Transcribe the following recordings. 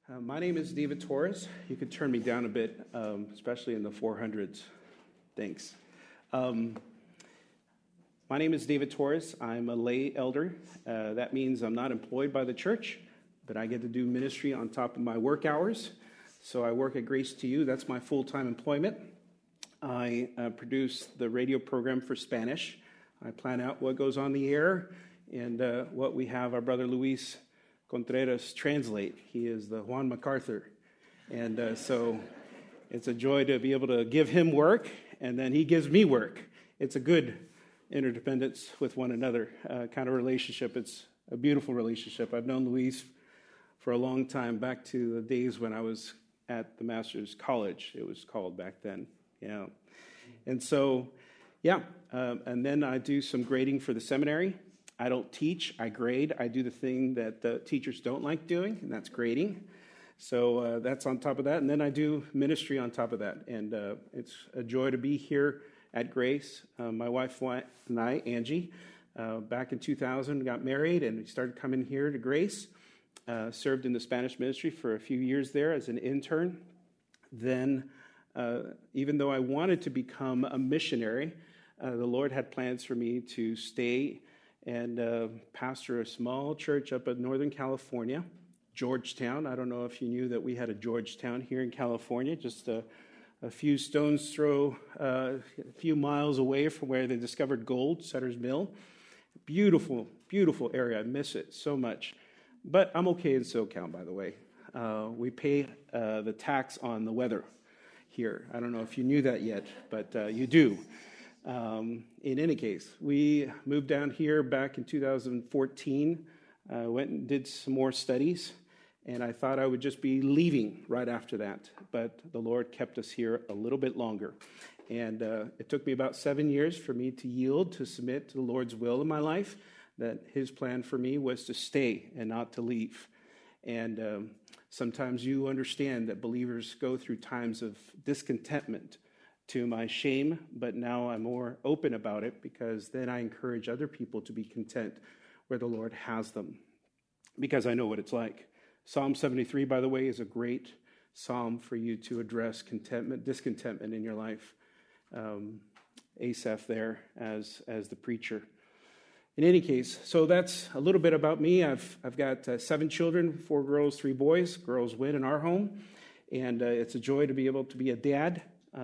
My name is David Torres. You could turn me down a bit, especially in the 400s. Thanks. My name is David Torres. I'm a lay elder. That means I'm not employed by the church, but I get to do ministry on top of my work hours. So I work at Grace to You. That's my full-time employment. I produce the radio program for Spanish. I plan out what goes on the air and what we have our brother Luis Contreras translate. He is the Juan MacArthur. And so it's a joy to be able to give him work, and then he gives me work. It's a good interdependence with one another kind of relationship. It's a beautiful relationship. I've known Luis for a long time, back to the days when I was at the Master's College, it was called back then. Yeah. And so, and then I do some grading for the seminary. I don't teach, I grade. I do the thing that the teachers don't like doing, and that's grading. So that's on top of that. And then I do ministry on top of that. And it's a joy to be here at Grace. My wife and I, Angie, back in 2000, got married, and we started coming here to Grace. Served in the Spanish ministry for a few years there as an intern. Then, even though I wanted to become a missionary, the Lord had plans for me to stay and pastor a small church up in Northern California, Georgetown. I don't know if you knew that we had a Georgetown here in California, just a few stones throw, a few miles away from where they discovered gold, Sutter's Mill. Beautiful, beautiful area. I miss it so much. But I'm okay in SoCal, by the way. We pay the tax on the weather here. I don't know if you knew that yet, but you do. In any case, we moved down here back in 2014, went and did some more studies, and I thought I would just be leaving right after that, but the Lord kept us here a little bit longer. And it took me about 7 years for me to yield, to submit to the Lord's will in my life, that His plan for me was to stay and not to leave. And sometimes you understand that believers go through times of discontentment, to my shame, but now I'm more open about it because then I encourage other people to be content where the Lord has them, because I know what it's like. Psalm 73, by the way, is a great psalm for you to address discontentment in your life. Asaph there as the preacher. In any case, so that's a little bit about me. I've got 7 children, 4 girls, 3 boys. Girls win in our home, and it's a joy to be able to be a dad.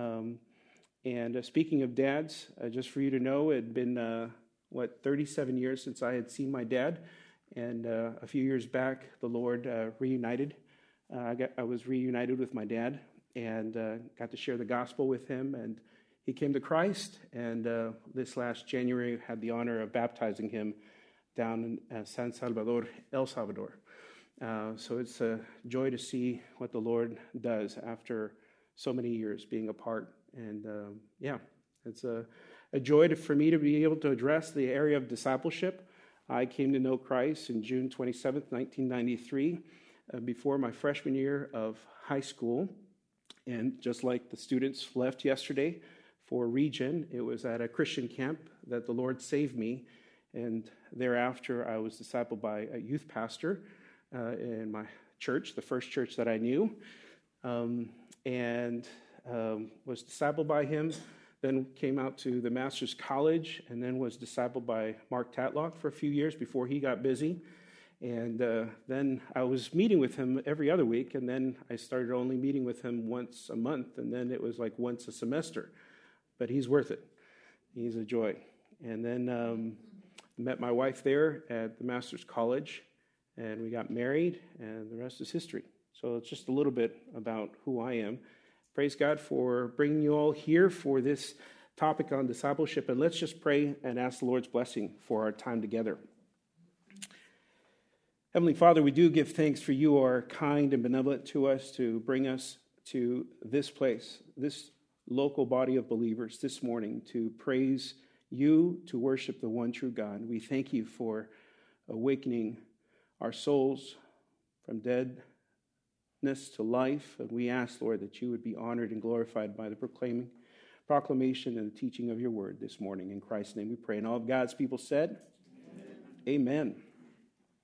And speaking of dads, just for you to know, it had been, 37 years since I had seen my dad. And a few years back, the Lord reunited. I was reunited with my dad and got to share the gospel with him. And he came to Christ. And this last January, had the honor of baptizing him down in San Salvador, El Salvador. So it's a joy to see what the Lord does after so many years being apart. And it's a joy for me to be able to address the area of discipleship. I came to know Christ in June 27th, 1993, before my freshman year of high school. And just like the students left yesterday for Region, it was at a Christian camp that the Lord saved me. And thereafter, I was discipled by a youth pastor in my church, the first church that I knew. Was discipled by him, then came out to the Master's College, and then was discipled by Mark Tatlock for a few years before he got busy. And then I was meeting with him every other week, and then I started only meeting with him once a month, and then it was like once a semester. But he's worth it. He's a joy. And then met my wife there at the Master's College, and we got married, and the rest is history. So it's just a little bit about who I am. Praise God for bringing you all here for this topic on discipleship. And let's just pray and ask the Lord's blessing for our time together. Heavenly Father, we do give thanks for you are kind and benevolent to us to bring us to this place, this local body of believers this morning to praise you, to worship the one true God. We thank you for awakening our souls from deadness to life, and we ask, Lord, that you would be honored and glorified by the proclamation and the teaching of your word this morning. In Christ's name we pray. And all of God's people said, Amen. Amen.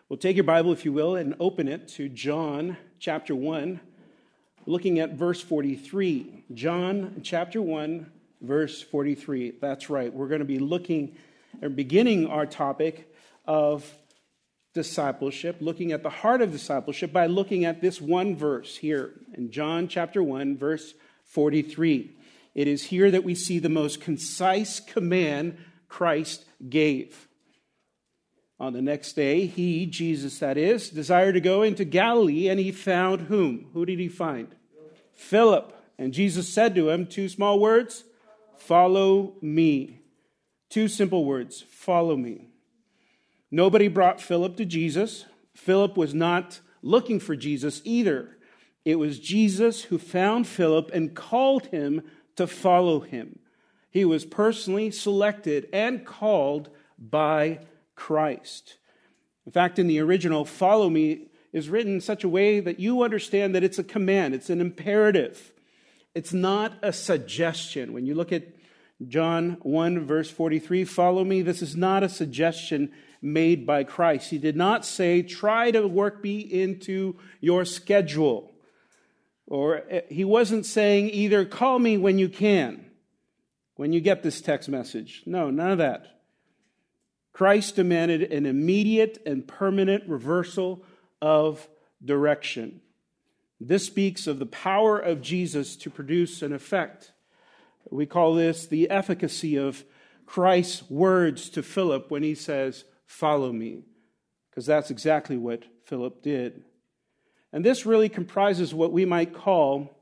Well, take your Bible, if you will, and open it to John chapter 1, looking at verse 43. John chapter 1, verse 43. That's right. We're going to be looking and beginning our topic of discipleship, looking at the heart of discipleship by looking at this one verse here in John chapter 1, verse 43. It is here that we see the most concise command Christ gave. On the next day, he, Jesus that is, desired to go into Galilee, and he found whom? Who did he find? Philip. And Jesus said to him, two small words, follow me. Two simple words, follow me. Nobody brought Philip to Jesus. Philip was not looking for Jesus either. It was Jesus who found Philip and called him to follow him. He was personally selected and called by Christ. In fact, in the original, follow me is written in such a way that you understand that it's a command, it's an imperative. It's not a suggestion. When you look at John 1, verse 43, follow me, this is not a suggestion made by Christ. He did not say, try to work me into your schedule. Or he wasn't saying either call me when you can, when you get this text message. No, none of that. Christ demanded an immediate and permanent reversal of direction. This speaks of the power of Jesus to produce an effect. We call this the efficacy of Christ's words to Philip when he says, follow me, because that's exactly what Philip did. And this really comprises what we might call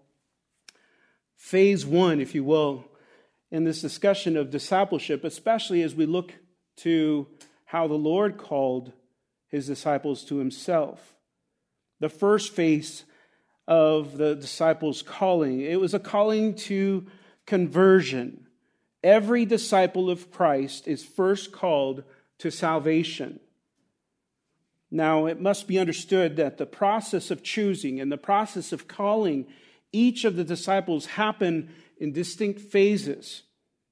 phase one, if you will, in this discussion of discipleship, especially as we look to how the Lord called his disciples to himself. The first phase of the disciples' calling, it was a calling to conversion. Every disciple of Christ is first called to salvation. Now, it must be understood that the process of choosing and the process of calling each of the disciples happen in distinct phases.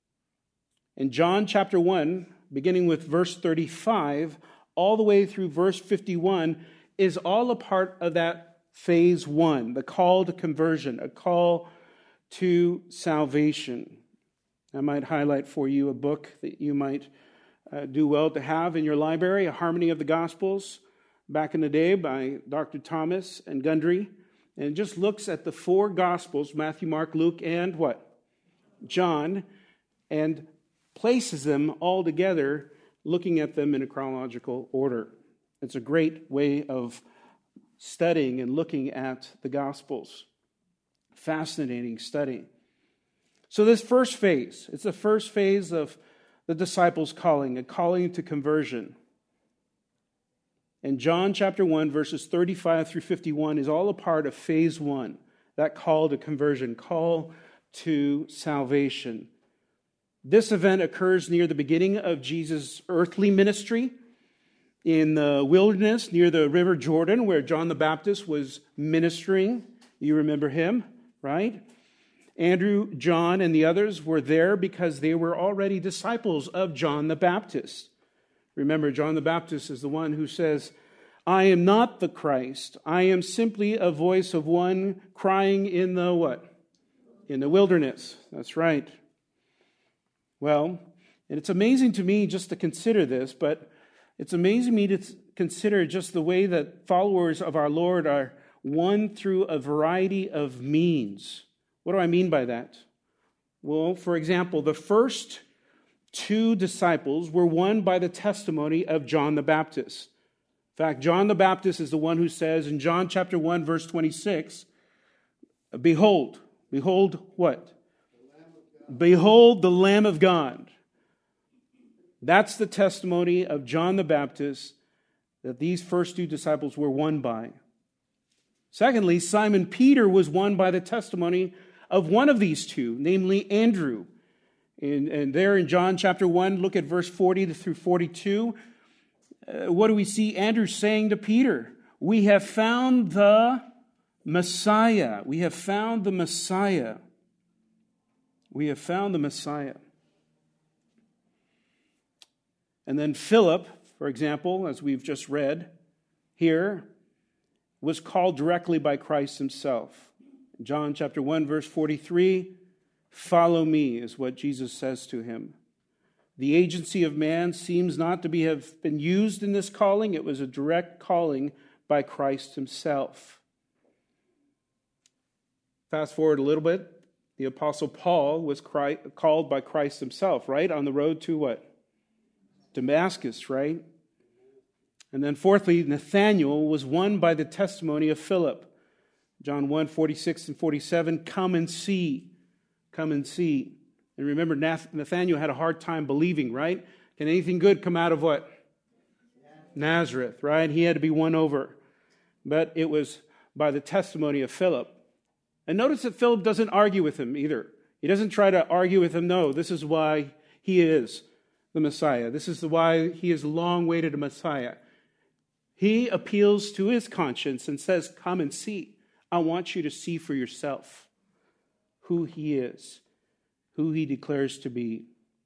In John chapter 1, beginning with verse 35, all the way through verse 51, is all a part of that phase one, the call to conversion, a call to salvation. I might highlight for you a book that you might do well to have in your library, A Harmony of the Gospels, back in the day by Dr. Thomas and Gundry. And it just looks at the four Gospels, Matthew, Mark, Luke, and what? John, and places them all together, looking at them in a chronological order. It's a great way of studying and looking at the Gospels. Fascinating study. So this first phase, it's the first phase of the disciples' calling, a calling to conversion. And John chapter 1, verses 35 through 51 is all a part of phase one, that call to conversion, call to salvation. This event occurs near the beginning of Jesus' earthly ministry in the wilderness near the River Jordan, where John the Baptist was ministering. You remember him, right? Andrew, John, and the others were there because they were already disciples of John the Baptist. Remember, John the Baptist is the one who says, I am not the Christ. I am simply a voice of one crying in the what? In the wilderness. That's right. Well, and it's amazing to me just to consider this, but it's amazing to me to consider just the way that followers of our Lord are won through a variety of means. What do I mean by that? Well, for example, the first two disciples were won by the testimony of John the Baptist. In fact, John the Baptist is the one who says in John chapter 1, verse 26, behold what? Behold the Lamb of God. That's the testimony of John the Baptist that these first two disciples were won by. Secondly, Simon Peter was won by the testimony of one of these two, namely Andrew. And there in John chapter 1, look at verse 40 through 42. What do we see Andrew saying to Peter? We have found the Messiah. We have found the Messiah. We have found the Messiah. And then Philip, for example, as we've just read, here was called directly by Christ himself. John chapter 1, verse 43, "Follow me," is what Jesus says to him. The agency of man seems not to have been used in this calling. It was a direct calling by Christ himself. Fast forward a little bit. The Apostle Paul was called by Christ himself, right? On the road to what? Damascus, right? And then fourthly, Nathanael was won by the testimony of Philip. John 1, 46 and 47, "Come and see. Come and see." And remember, Nathanael had a hard time believing, right? Can anything good come out of what? Nazareth, right? He had to be won over. But it was by the testimony of Philip. And notice that Philip doesn't argue with him either. He doesn't try to argue with him. No, this is why he is the Messiah. This is why he is long-awaited Messiah. He appeals to his conscience and says, "Come and see. I want you to see for yourself who he is, who he declares to be."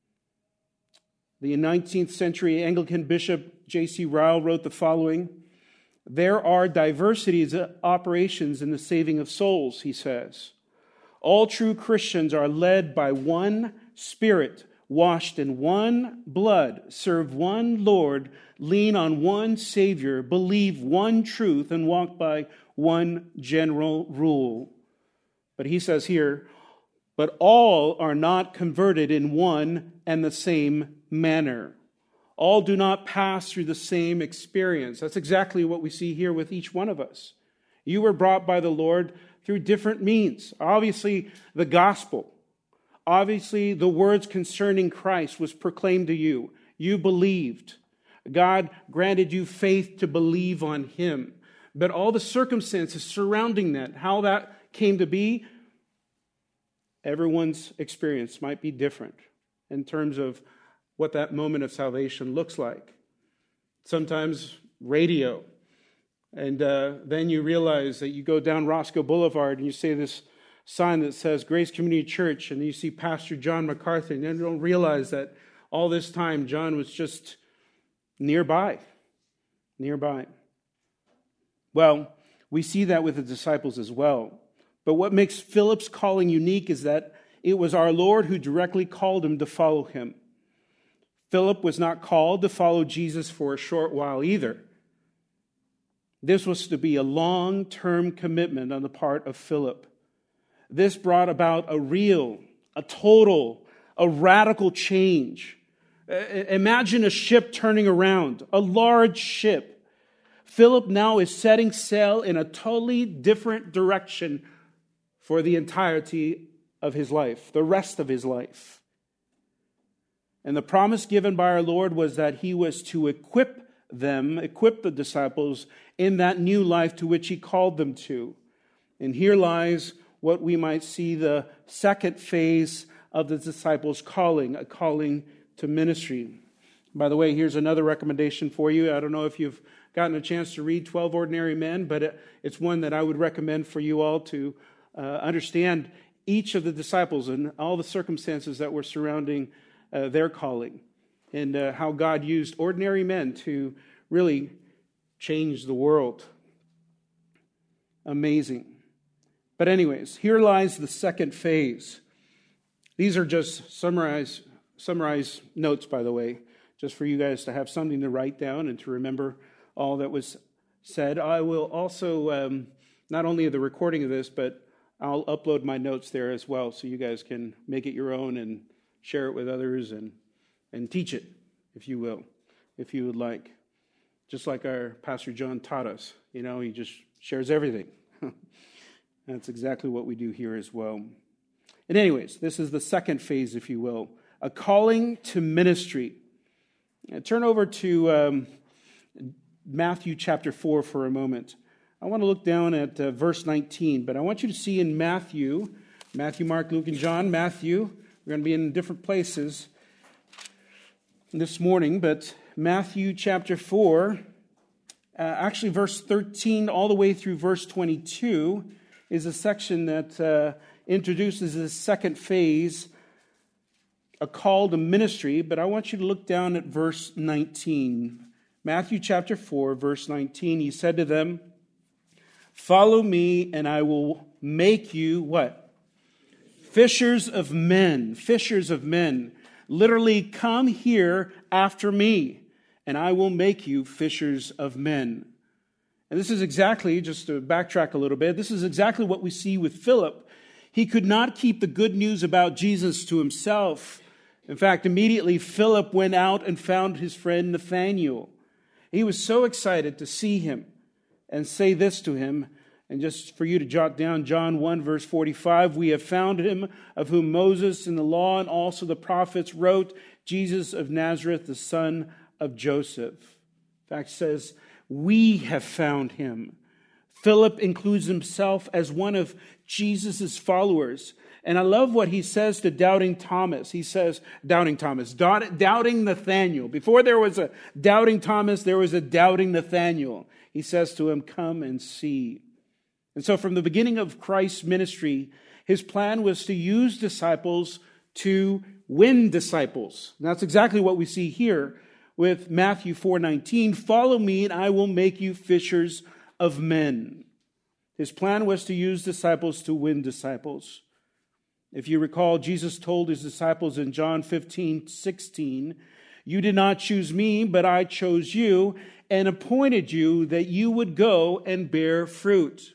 The 19th century Anglican Bishop J.C. Ryle wrote the following: "There are diversities of operations in the saving of souls," he says. "All true Christians are led by one Spirit, washed in one blood, serve one Lord, lean on one Savior, believe one truth, and walk by one general rule." But he says here, "But all are not converted in one and the same manner. All do not pass through the same experience." That's exactly what we see here with each one of us. You were brought by the Lord through different means. Obviously, the gospel. Obviously, the words concerning Christ was proclaimed to you. You believed. God granted you faith to believe on him. But all the circumstances surrounding that, how that came to be, everyone's experience might be different in terms of what that moment of salvation looks like. Sometimes radio. And then you realize that you go down Roscoe Boulevard and you see this sign that says Grace Community Church, and you see Pastor John MacArthur, and then you don't realize that all this time John was just nearby. Well, we see that with the disciples as well. But what makes Philip's calling unique is that it was our Lord who directly called him to follow him. Philip was not called to follow Jesus for a short while either. This was to be a long-term commitment on the part of Philip. This brought about a real, a total, a radical change. Imagine a ship turning around, a large ship. Philip now is setting sail in a totally different direction for the entirety of his life, the rest of his life. And the promise given by our Lord was that he was to equip the disciples in that new life to which he called them to. And here lies what we might see the second phase of the disciples' calling, a calling to ministry. By the way, here's another recommendation for you. I don't know if you've gotten a chance to read 12 Ordinary Men, but it's one that I would recommend for you all to understand each of the disciples and all the circumstances that were surrounding their calling, and how God used ordinary men to really change the world. Amazing. But anyways, here lies the second phase. These are just summarized notes, by the way, just for you guys to have something to write down and to remember all that was said. I will also, not only the recording of this, but I'll upload my notes there as well, so you guys can make it your own and share it with others and teach it, if you will, if you would like. Just like our Pastor John taught us. He just shares everything. That's exactly what we do here as well. And anyways, this is the second phase, if you will, a calling to ministry. Turn over to Matthew chapter 4 for a moment. I want to look down at verse 19, but I want you to see in Matthew, Mark, Luke, and John. Matthew, we're going to be in different places this morning, but Matthew chapter 4, actually verse 13 all the way through verse 22 is a section that introduces this second phase, a call to ministry. But I want you to look down at verse 19. Matthew chapter 4, verse 19, he said to them, "Follow me, and I will make you" what? Fishers of men. Fishers of men. Literally, come here after me, and I will make you fishers of men. And this is exactly, just to backtrack a little bit, this is exactly what we see with Philip. He could not keep the good news about Jesus to himself. In fact, immediately Philip went out and found his friend Nathanael. He was so excited to see him and say this to him. And just for you to jot down, John 1, verse 45, "We have found him of whom Moses in the law and also the prophets wrote, Jesus of Nazareth, the son of Joseph." In fact, it says, "We have found him." Philip includes himself as one of Jesus' followers. And I love what he says to doubting Thomas. He says, doubting Nathanael. Before there was a doubting Thomas, there was a doubting Nathanael. He says to him, "Come and see." And so from the beginning of Christ's ministry, his plan was to use disciples to win disciples. And that's exactly what we see here with Matthew 4:19. "Follow me, and I will make you fishers of men." His plan was to use disciples to win disciples. If you recall, Jesus told his disciples in John 15:16, "You did not choose me, but I chose you and appointed you that you would go and bear fruit."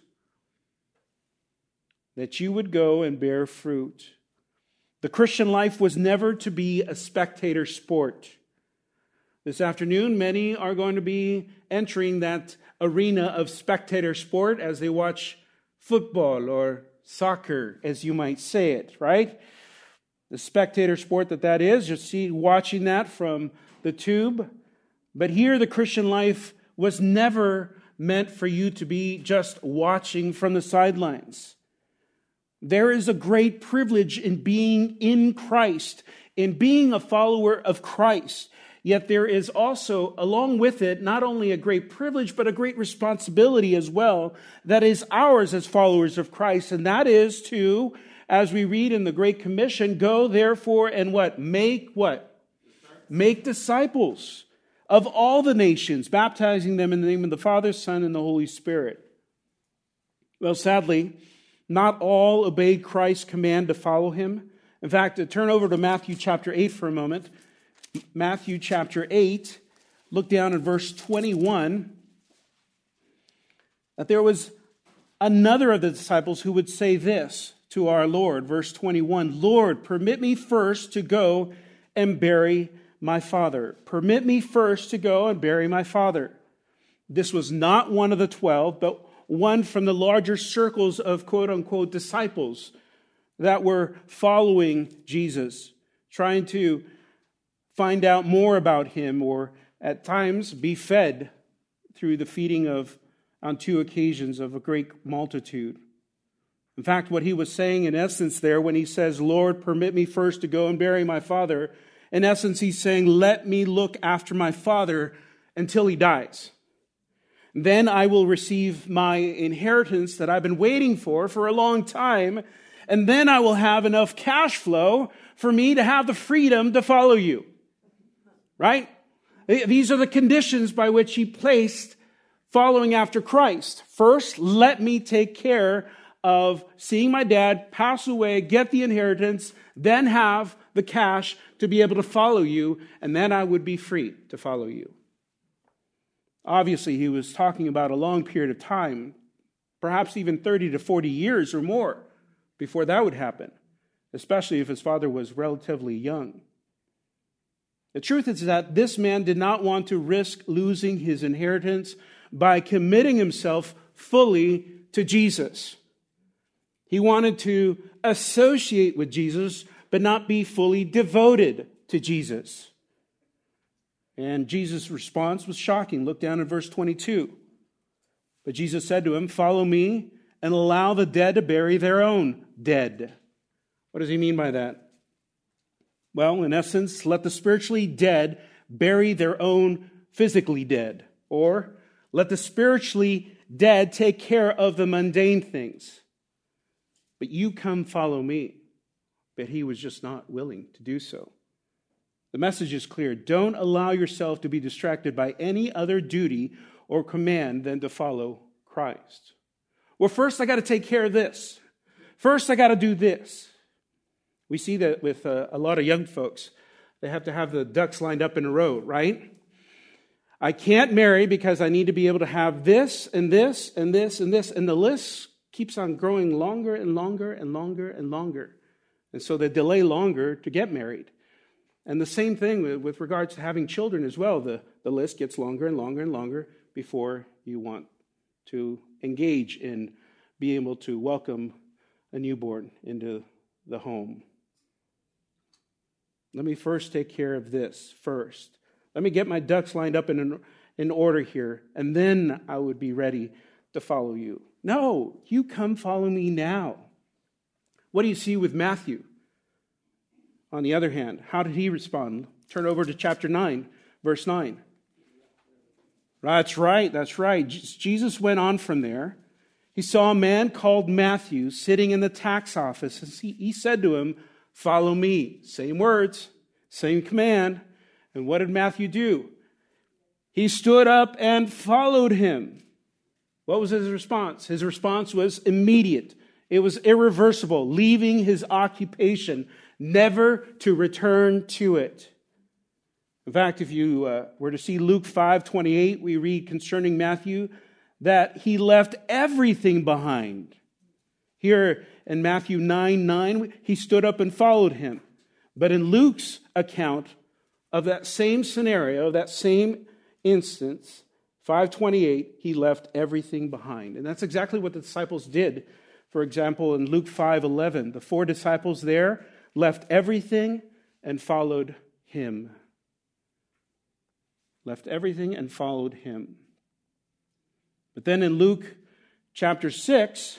That you would go and bear fruit. The Christian life was never to be a spectator sport. This afternoon, many are going to be entering that arena of spectator sport as they watch football or soccer, as you might say it, right? The spectator sport that is, you see watching that from the tube. But here the Christian life was never meant for you to be just watching from the sidelines. There is a great privilege in being in Christ, in being a follower of Christ. Yet there is also, along with it, not only a great privilege, but a great responsibility as well that is ours as followers of Christ. And that is to, as we read in the Great Commission, go therefore and what? Make disciples of all the nations, baptizing them in the name of the Father, Son, and the Holy Spirit. Well, sadly, not all obeyed Christ's command to follow him. In fact, turn over to Matthew chapter 8 for a moment. Matthew chapter 8, look down at verse 21, that there was another of the disciples who would say this to our Lord. Verse 21, "Lord, permit me first to go and bury my father." Permit me first to go and bury my father. This was not one of the 12, but one from the larger circles of quote-unquote disciples that were following Jesus, trying to find out more about him, or at times be fed through the feeding of, on 2 occasions, of a great multitude. In fact, what he was saying in essence there when he says, "Lord, permit me first to go and bury my father," in essence he's saying, let me look after my father until he dies. Then I will receive my inheritance that I've been waiting for a long time, and then I will have enough cash flow for me to have the freedom to follow you. Right? These are the conditions by which he placed following after Christ. First, let me take care of seeing my dad pass away, get the inheritance, then have the cash to be able to follow you, and then I would be free to follow you. Obviously, he was talking about a long period of time, perhaps even 30 to 40 years or more before that would happen, especially if his father was relatively young. The truth is that this man did not want to risk losing his inheritance by committing himself fully to Jesus. He wanted to associate with Jesus, but not be fully devoted to Jesus. And Jesus' response was shocking. Look down at verse 22. But Jesus said to him, "Follow me and allow the dead to bury their own dead." What does he mean by that? Well, in essence, let the spiritually dead bury their own physically dead. Or let the spiritually dead take care of the mundane things. But you come follow me. But he was just not willing to do so. The message is clear. Don't allow yourself to be distracted by any other duty or command than to follow Christ. Well, first I got to take care of this. First I got to do this. We see that with a lot of young folks. They have to have the ducks lined up in a row, right? I can't marry because I need to be able to have this and this and this and this. And the list keeps on growing longer and longer and longer and longer. And so they delay longer to get married. And the same thing with regards to having children as well. The list gets longer and longer and longer before you want to engage in being able to welcome a newborn into the home. Let me first take care of this first. Let me get my ducks lined up in order here, and then I would be ready to follow you. No, you come follow me now. What do you see with Matthew? On the other hand, how did he respond? Turn over to chapter 9, verse 9. That's right. Jesus went on from there. He saw a man called Matthew sitting in the tax office. And he said to him, "Follow me." Same words, same command. And what did Matthew do? He stood up and followed him. What was his response? His response was immediate. It was irreversible, leaving his occupation, never to return to it. In fact, if you were to see Luke 5:28, we read concerning Matthew that he left everything behind. Here in Matthew 9:9, he stood up and followed him. But in Luke's account of that same scenario, that same instance, 5:28, he left everything behind. And that's exactly what the disciples did. For example, in Luke 5:11, the 4 disciples there left everything and followed him. Left everything and followed him. But then in Luke chapter 6,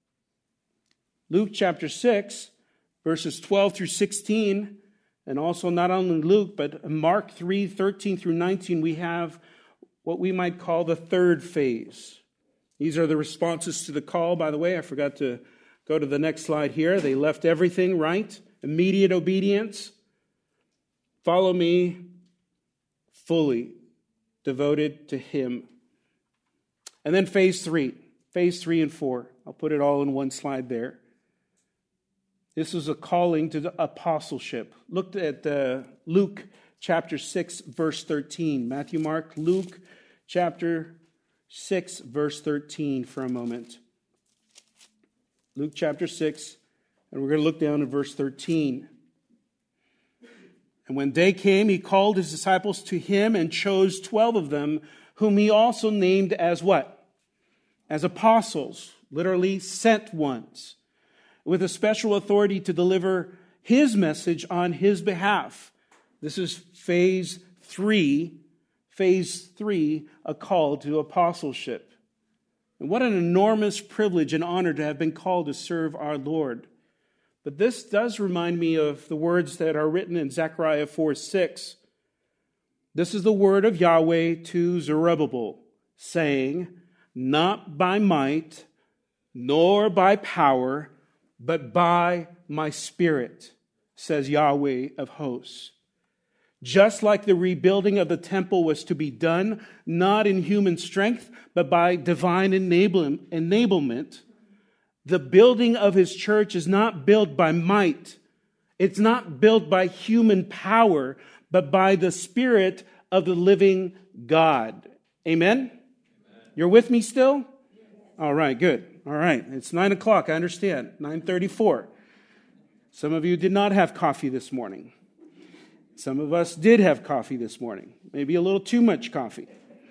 verses 12 through 16, and also not only Luke, but Mark 3:13 through 19, we have what we might call the third phase. These are the responses to the call. By the way, I forgot to go to the next slide here. They left everything, right? Immediate obedience. Follow me, fully devoted to him. And then phase 3 and 4. I'll put it all in one slide there. This is a calling to the apostleship. Look at Luke chapter 6, verse 13. Matthew, Mark, Luke chapter 6, verse 13 for a moment. Luke chapter 6, and we're going to look down at verse 13. And when day came, he called his disciples to him and chose 12 of them, whom he also named as what? As apostles, literally sent ones, with a special authority to deliver his message on his behalf. This is phase 3, a call to apostleship. And what an enormous privilege and honor to have been called to serve our Lord. But this does remind me of the words that are written in Zechariah 4:6. This is the word of Yahweh to Zerubbabel, saying, "Not by might, nor by power, but by my Spirit, says Yahweh of hosts." Just like the rebuilding of the temple was to be done, not in human strength, but by divine enablement, the building of his church is not built by might. It's not built by human power, but by the Spirit of the living God. Amen? You're with me still? All right, good. All right, it's 9 o'clock, I understand. 9:34. Some of you did not have coffee this morning. Some of us did have coffee this morning. Maybe a little too much coffee.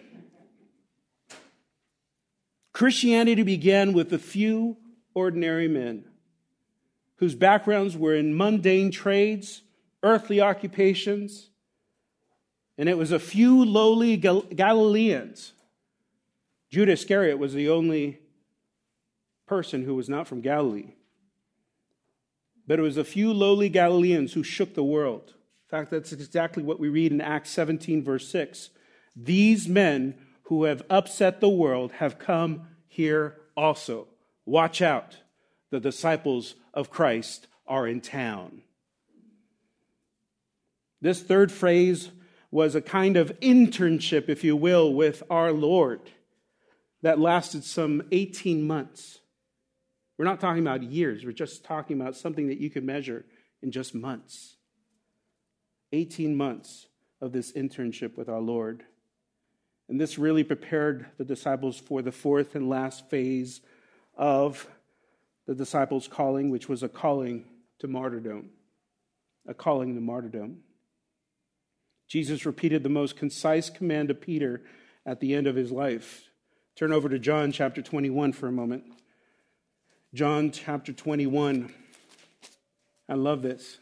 Christianity began with a few ordinary men whose backgrounds were in mundane trades, earthly occupations, and it was a few lowly Galileans. Judas Iscariot was the only person who was not from Galilee. But it was a few lowly Galileans who shook the world. In fact, that's exactly what we read in Acts 17, verse 6. These men who have upset the world have come here also. Watch out. The disciples of Christ are in town. This third phase was a kind of internship, if you will, with our Lord that lasted some 18 months. We're not talking about years. We're just talking about something that you can measure in just months. 18 months of this internship with our Lord. And this really prepared the disciples for the fourth and last phase of the disciples' calling, which was a calling to martyrdom. A calling to martyrdom. Jesus repeated the most concise command to Peter at the end of his life. Turn over to John chapter 21 for a moment. John chapter 21. I love this.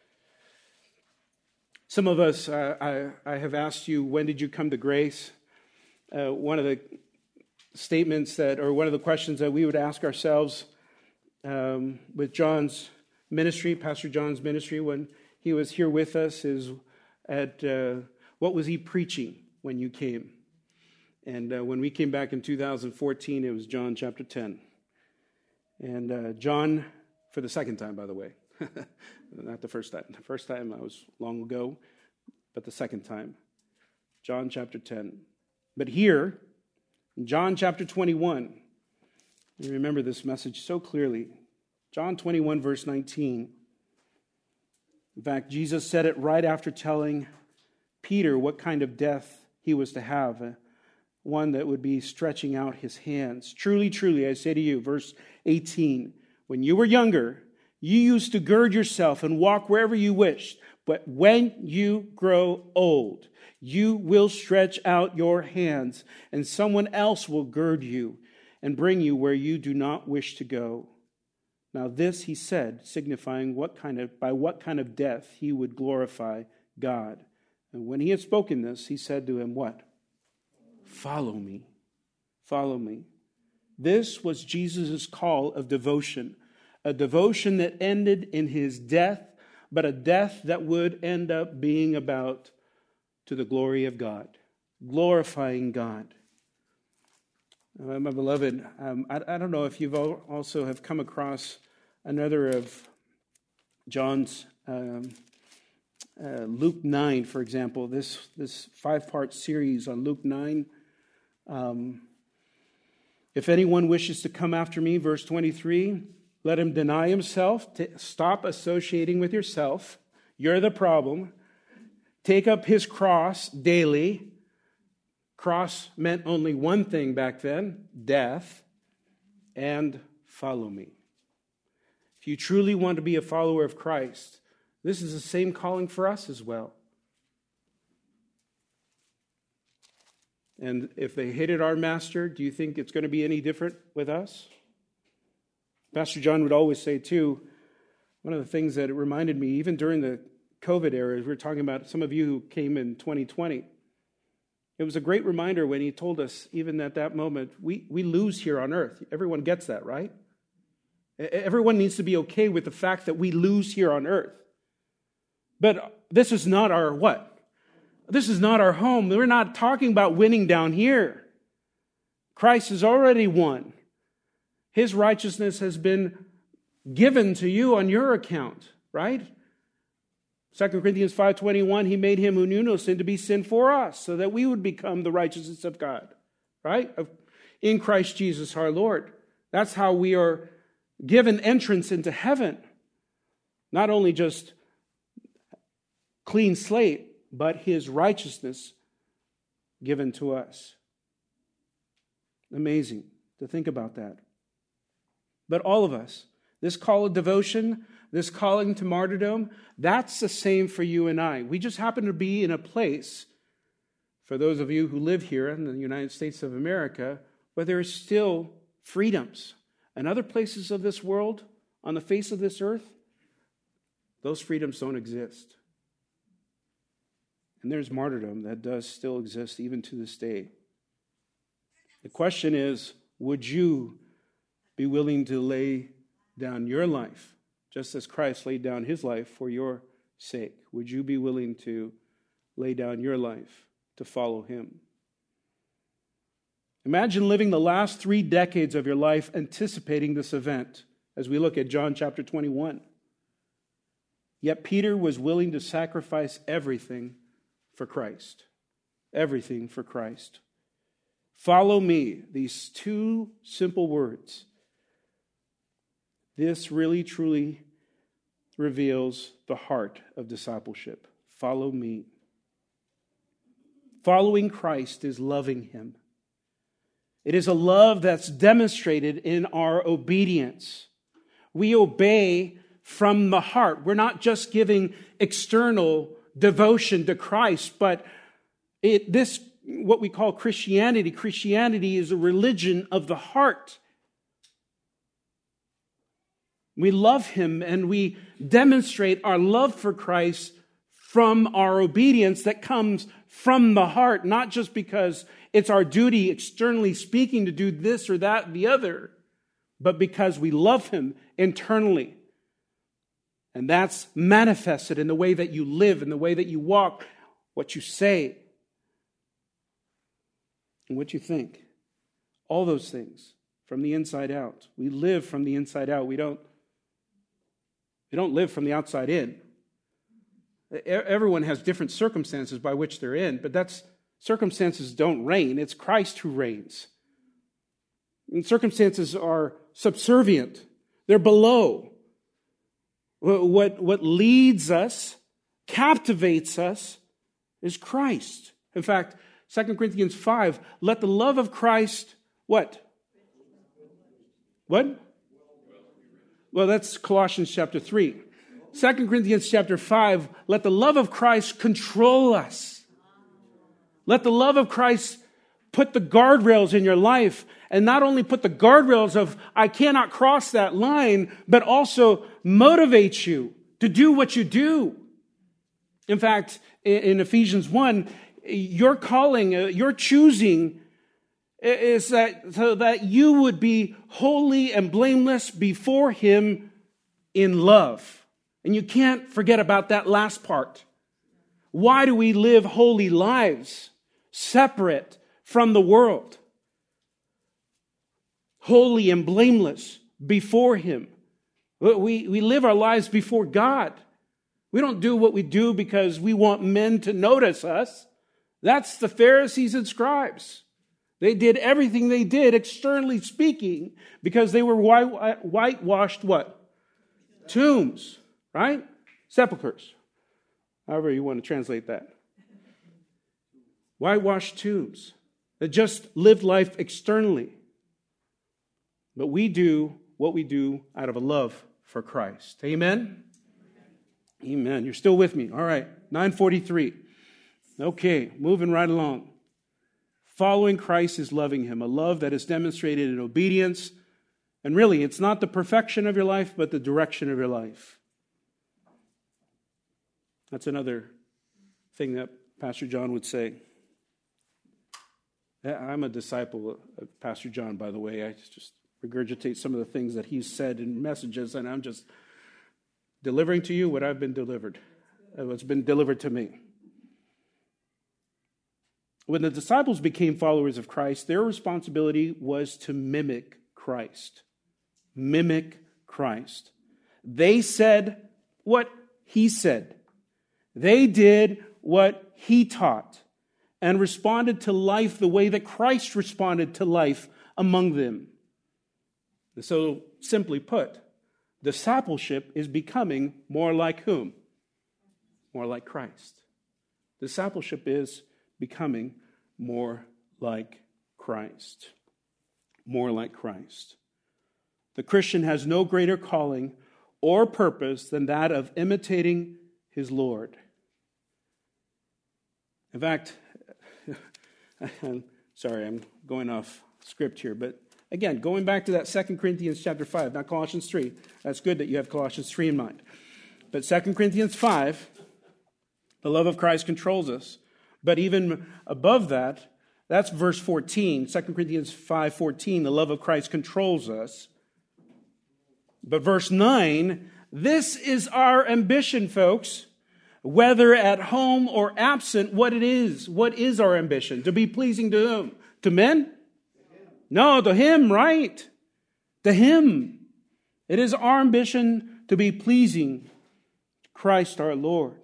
Some of us, I have asked you, when did you come to grace? One of the statements one of the questions that we would ask ourselves with John's ministry, Pastor John's ministry, when he was here with us, is what was he preaching when you came? And when we came back in 2014, it was John chapter 10. And John, for the second time, by the way, not the first time. The first time I was long ago, but the second time, John chapter 10. But here, in John chapter 21, you remember this message so clearly. John 21, verse 19. In fact, Jesus said it right after telling Peter what kind of death he was to have, one that would be stretching out his hands. Truly, truly, I say to you, verse 18, when you were younger, you used to gird yourself and walk wherever you wished. But when you grow old, you will stretch out your hands, and someone else will gird you and bring you where you do not wish to go. Now this he said, signifying by what kind of death he would glorify God. And when he had spoken this, he said to him, what? Follow me. Follow me. This was Jesus' call of devotion. A devotion that ended in his death, but a death that would end up being about to the glory of God, glorifying God. My beloved, I don't know if you've also have come across another of John's, Luke 9, for example, this 5-part series on Luke 9. If anyone wishes to come after me, verse 23, let him deny himself, stop associating with yourself. You're the problem. Take up his cross daily. Cross meant only one thing back then, death, and follow me. If you truly want to be a follower of Christ, this is the same calling for us as well. And if they hated our master, do you think it's going to be any different with us? Pastor John would always say, too, one of the things that it reminded me, even during the COVID era, we were talking about some of you who came in 2020. It was a great reminder when he told us, even at that moment, we lose here on earth. Everyone gets that, right? Everyone needs to be okay with the fact that we lose here on earth. But this is not our what? This is not our home. We're not talking about winning down here. Christ has already won. His righteousness has been given to you on your account, right? 2 Corinthians 5:21, he made him who knew no sin to be sin for us, so that we would become the righteousness of God, right? In Christ Jesus our Lord. That's how we are given entrance into heaven. Not only just clean slate, but his righteousness given to us. Amazing to think about that. But all of us, this call of devotion, this calling to martyrdom, that's the same for you and I. We just happen to be in a place, for those of you who live here in the United States of America, where there are still freedoms. And other places of this world, on the face of this earth, those freedoms don't exist. And there's martyrdom that does still exist even to this day. The question is, would you be willing to lay down your life, just as Christ laid down his life for your sake? Would you be willing to lay down your life to follow him? Imagine living the last 3 decades of your life anticipating this event as we look at John chapter 21. Yet Peter was willing to sacrifice everything for Christ. Everything for Christ. Follow me. These two simple words. This really, truly reveals the heart of discipleship. Follow me. Following Christ is loving Him. It is a love that's demonstrated in our obedience. We obey from the heart. We're not just giving external devotion to Christ, but what we call Christianity. Christianity is a religion of the heart. We love Him and we demonstrate our love for Christ from our obedience that comes from the heart, not just because it's our duty, externally speaking, to do this or that and the other, but because we love Him internally. And that's manifested in the way that you live, in the way that you walk, what you say, and what you think. All those things from the inside out. We live from the inside out. We don't live from the outside in. Everyone has different circumstances by which they're in, but circumstances don't reign. It's Christ who reigns. And circumstances are subservient. They're below. What leads us, captivates us, is Christ. In fact, 2 Corinthians 5, let the love of Christ, what? What? Well, that's Colossians chapter 3. 2 Corinthians chapter 5, let the love of Christ control us. Let the love of Christ put the guardrails in your life, and not only put the guardrails of, I cannot cross that line, but also motivate you to do what you do. In fact, in Ephesians 1, your calling, your choosing is that so that you would be holy and blameless before Him in love. And you can't forget about that last part. Why do we live holy lives separate from the world? Holy and blameless before Him. We live our lives before God. We don't do what we do because we want men to notice us. That's the Pharisees and scribes. They did everything they did, externally speaking, because they were whitewashed what? Tombs, right? Sepulchres. However you want to translate that. Whitewashed tombs that just lived life externally. But we do what we do out of a love for Christ. Amen? Amen. You're still with me. All right. 9:43. Okay, moving right along. Following Christ is loving Him, a love that is demonstrated in obedience. And really, it's not the perfection of your life, but the direction of your life. That's another thing that Pastor John would say. I'm a disciple of Pastor John, by the way. I just regurgitate some of the things that he's said in messages, and I'm just delivering to you what I've been delivered, what's been delivered to me. When the disciples became followers of Christ, their responsibility was to mimic Christ. Mimic Christ. They said what He said. They did what He taught and responded to life the way that Christ responded to life among them. And so, simply put, discipleship is becoming more like whom? More like Christ. Discipleship is becoming more like Christ. More like Christ. The Christian has no greater calling or purpose than that of imitating his Lord. In fact, sorry, I'm going off script here, but again, going back to that 2 Corinthians chapter 5, not Colossians 3. That's good that you have Colossians 3 in mind. But 2 Corinthians 5, the love of Christ controls us. But even above that, that's verse 14. 2 Corinthians 5:14, the love of Christ controls us. But verse 9, this is our ambition, folks. Whether at home or absent, what it is. What is our ambition? To be pleasing to whom? To men? No, to Him, right? To Him. It is our ambition to be pleasing to Christ our Lord.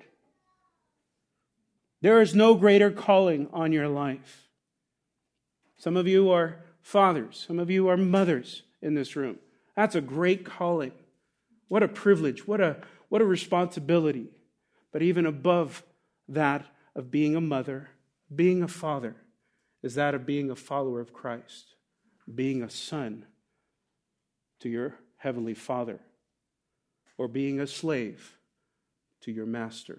There is no greater calling on your life. Some of you are fathers. Some of you are mothers in this room. That's a great calling. What a privilege. What a responsibility. But even above that of being a mother, being a father, is that of being a follower of Christ, being a son to your heavenly Father, or being a slave to your master.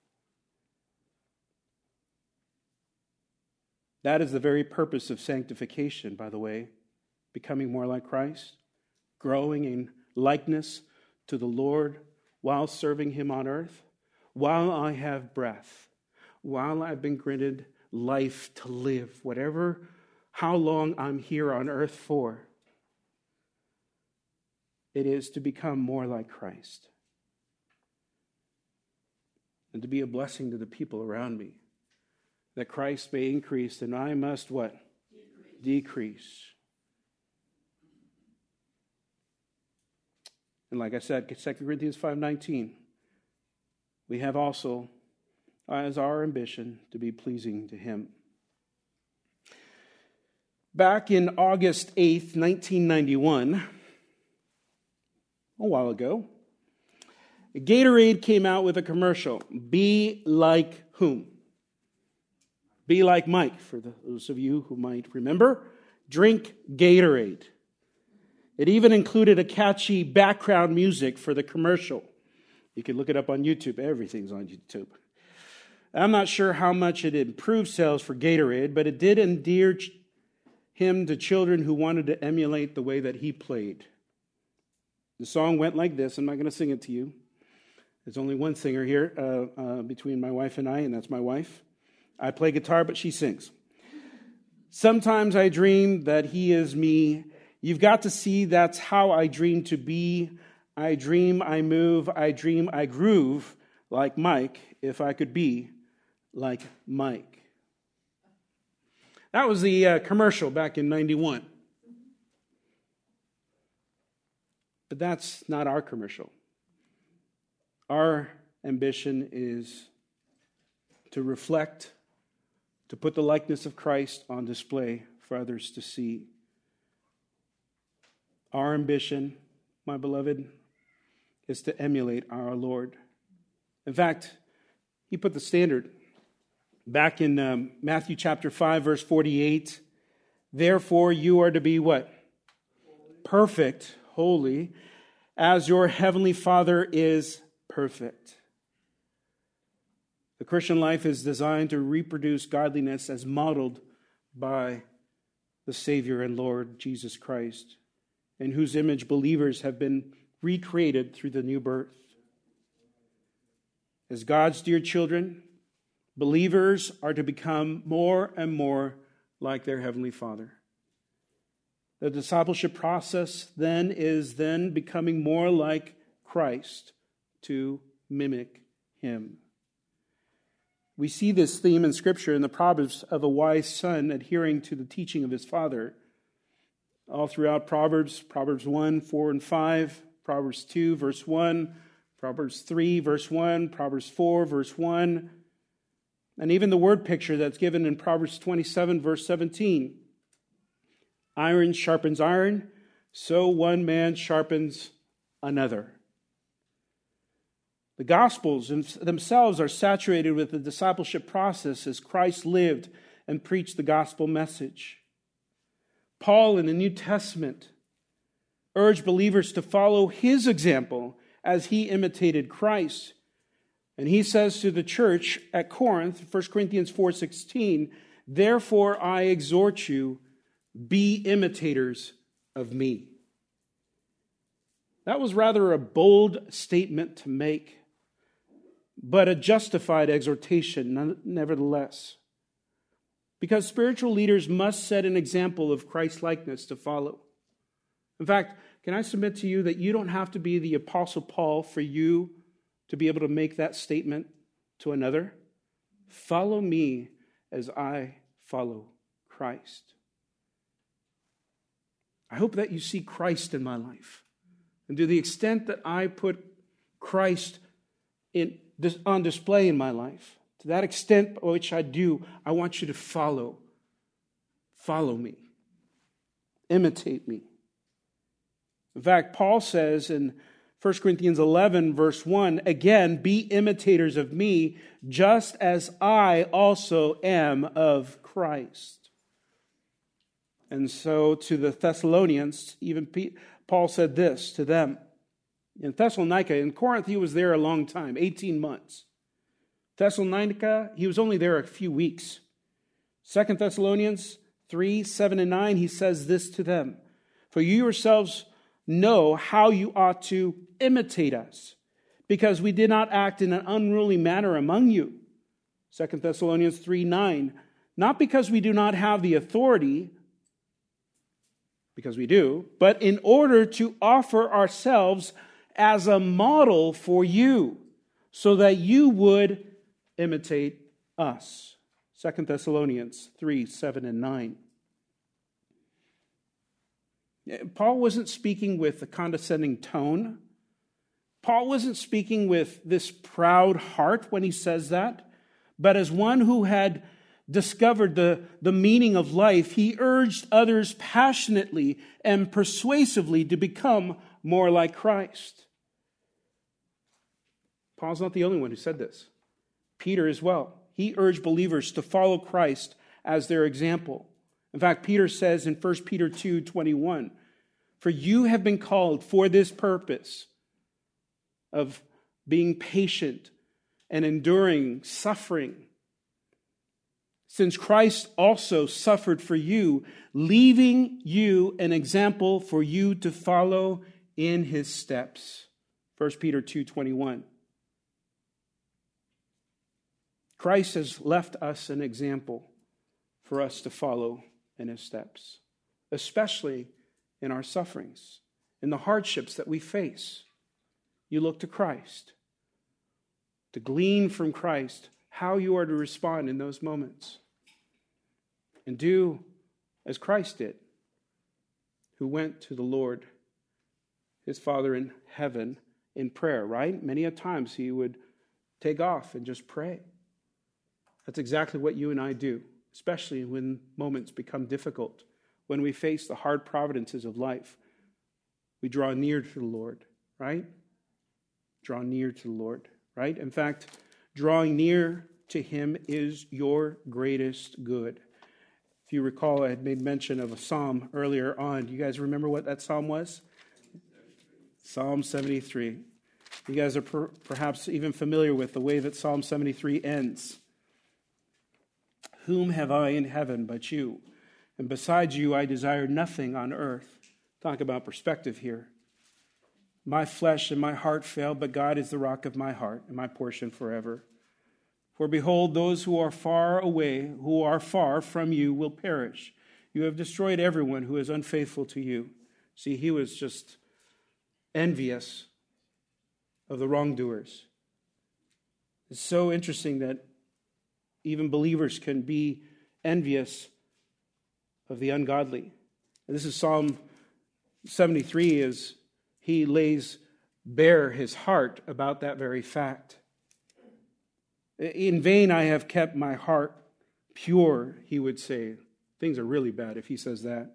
That is the very purpose of sanctification, by the way, becoming more like Christ, growing in likeness to the Lord while serving Him on earth, while I have breath, while I've been granted life to live, how long I'm here on earth for. It is to become more like Christ and to be a blessing to the people around me, that Christ may increase and I must what? Decrease. And like I said, 2 Corinthians 5:19, we have also as our ambition to be pleasing to Him. Back in August 8th, 1991, a while ago, Gatorade came out with a commercial. Be like whom? Be like Mike, for those of you who might remember. Drink Gatorade. It even included a catchy background music for the commercial. You can look it up on YouTube. Everything's on YouTube. I'm not sure how much it improved sales for Gatorade, but it did endear him to children who wanted to emulate the way that he played. The song went like this. I'm not going to sing it to you. There's only one singer here between my wife and I, and that's my wife. I play guitar, but she sings. Sometimes I dream that he is me. You've got to see that's how I dream to be. I dream I move. I dream I groove like Mike, if I could be like Mike. That was the commercial back in 91. But that's not our commercial. Our ambition is to reflect, to put the likeness of Christ on display for others to see. Our ambition, my beloved, is to emulate our Lord. In fact, He put the standard back in Matthew chapter 5, verse 48. Therefore, you are to be what? Perfect, holy, as your heavenly Father is perfect. The Christian life is designed to reproduce godliness as modeled by the Savior and Lord Jesus Christ, in whose image believers have been recreated through the new birth. As God's dear children, believers are to become more and more like their Heavenly Father. The discipleship process then is becoming more like Christ to mimic Him. We see this theme in Scripture in the Proverbs of a wise son adhering to the teaching of his father. All throughout Proverbs 1, 4, and 5, Proverbs 2, verse 1, Proverbs 3, verse 1, Proverbs 4, verse 1, and even the word picture that's given in Proverbs 27, verse 17. Iron sharpens iron, so one man sharpens another. The Gospels themselves are saturated with the discipleship process as Christ lived and preached the gospel message. Paul in the New Testament urged believers to follow his example as he imitated Christ. And he says to the church at Corinth, 1 Corinthians 4:16, therefore I exhort you, be imitators of me. That was rather a bold statement to make, but a justified exhortation nevertheless. Because spiritual leaders must set an example of Christ-likeness to follow. In fact, can I submit to you that you don't have to be the Apostle Paul for you to be able to make that statement to another? Follow me as I follow Christ. I hope that you see Christ in my life. And to the extent that I put Christ on display in my life. To that extent which I do, I want you to follow. Follow me. Imitate me. In fact, Paul says in 1 Corinthians 11, verse 1, again, be imitators of me, just as I also am of Christ. And so to the Thessalonians, even Paul said this to them. In Thessalonica, in Corinth, he was there a long time, 18 months. Thessalonica, he was only there a few weeks. 2 Thessalonians 3, 7 and 9, he says this to them. For you yourselves know how you ought to imitate us, because we did not act in an unruly manner among you. 2 Thessalonians 3, 9, not because we do not have the authority, because we do, but in order to offer ourselves as a model for you, so that you would imitate us. 2 Thessalonians 3, 7 and 9. Paul wasn't speaking with a condescending tone. Paul wasn't speaking with this proud heart when he says that, but as one who had discovered the meaning of life, he urged others passionately and persuasively to become more like Christ. Paul's not the only one who said this. Peter as well. He urged believers to follow Christ as their example. In fact, Peter says in 1 Peter 2:21, for you have been called for this purpose of being patient and enduring suffering, since Christ also suffered for you, leaving you an example for you to follow in his steps. 1 Peter 2:21. Christ has left us an example for us to follow in his steps, especially in our sufferings, in the hardships that we face. You look to Christ, to glean from Christ how you are to respond in those moments. And do as Christ did, who went to the Lord, his Father in heaven, in prayer, right? Many a times he would take off and just pray. That's exactly what you and I do, especially when moments become difficult, when we face the hard providences of life. We draw near to the Lord, right? Draw near to the Lord, right? In fact, drawing near to him is your greatest good. If you recall, I had made mention of a psalm earlier on. Do you guys remember what that psalm was? Psalm 73. You guys are perhaps even familiar with the way that Psalm 73 ends. Whom have I in heaven but you? And besides you, I desire nothing on earth. Talk about perspective here. My flesh and my heart fail, but God is the rock of my heart and my portion forever. For behold, those who are far away, who are far from you, will perish. You have destroyed everyone who is unfaithful to you. See, he was just envious of the wrongdoers. It's so interesting that even believers can be envious of the ungodly. And this is Psalm 73, as he lays bare his heart about that very fact. In vain I have kept my heart pure, he would say. Things are really bad if he says that.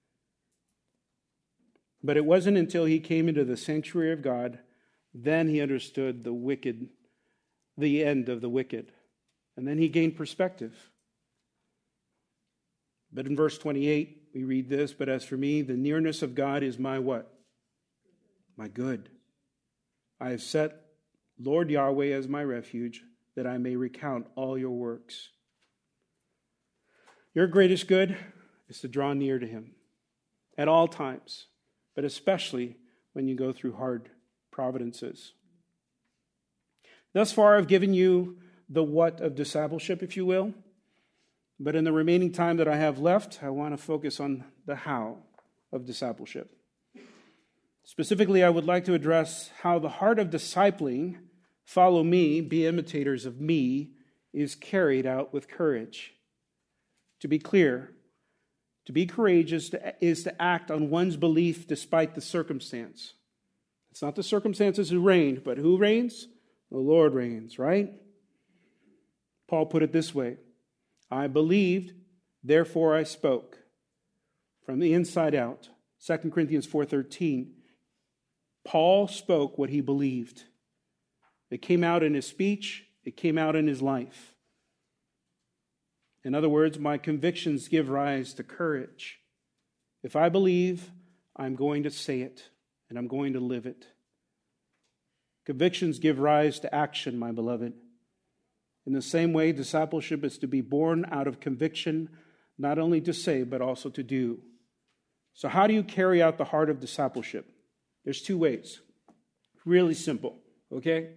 But it wasn't until he came into the sanctuary of God, then he understood the end of the wicked. And then he gained perspective. But in verse 28, we read this, but as for me, the nearness of God is my what? My good. I have set Lord Yahweh as my refuge, that I may recount all your works. Your greatest good is to draw near to him at all times, but especially when you go through hard providences. Thus far, I've given you the what of discipleship, if you will. But in the remaining time that I have left, I want to focus on the how of discipleship. Specifically, I would like to address how the heart of discipling, follow me, be imitators of me, is carried out with courage. To be clear, to be courageous is to act on one's belief despite the circumstance. It's not the circumstances who reign, but who reigns? The Lord reigns, right? Paul put it this way: I believed, therefore I spoke. From the inside out. 2 Corinthians 4:13. Paul spoke what he believed. It came out in his speech. It came out in his life. In other words, my convictions give rise to courage. If I believe, I'm going to say it, and I'm going to live it. Convictions give rise to action, my beloved. In the same way, discipleship is to be born out of conviction, not only to say, but also to do. So how do you carry out the heart of discipleship? There's two ways. Really simple, okay?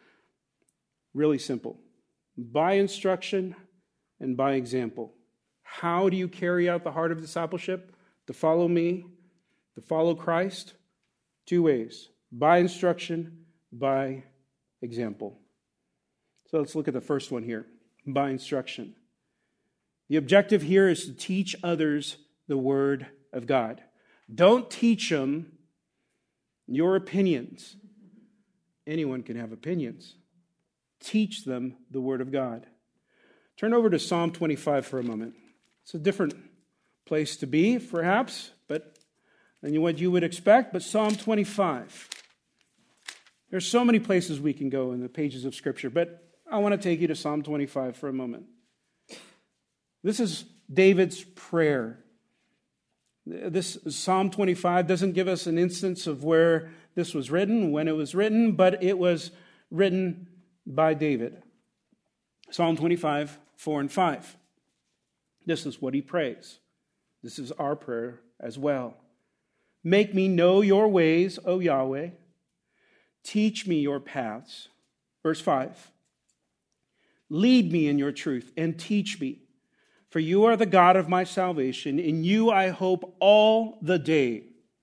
Really simple. By instruction and by example. How do you carry out the heart of discipleship? To follow me, to follow Christ? Two ways. By instruction, by example. So let's look at the first one here. By instruction. The objective here is to teach others the Word of God. Don't teach them your opinions. Anyone can have opinions. Teach them the Word of God. Turn over to Psalm 25 for a moment. It's a different place to be, perhaps, than what you would expect, but Psalm 25. There's so many places we can go in the pages of Scripture, but I want to take you to Psalm 25 for a moment. This is David's prayer. This Psalm 25 doesn't give us an instance of where this was written, when it was written, but it was written by David. Psalm 25, 4 and 5. This is what he prays. This is our prayer as well. Make me know your ways, O Yahweh. Teach me your paths. Verse 5. Lead me in your truth and teach me. For you are the God of my salvation. In you I hope all the day.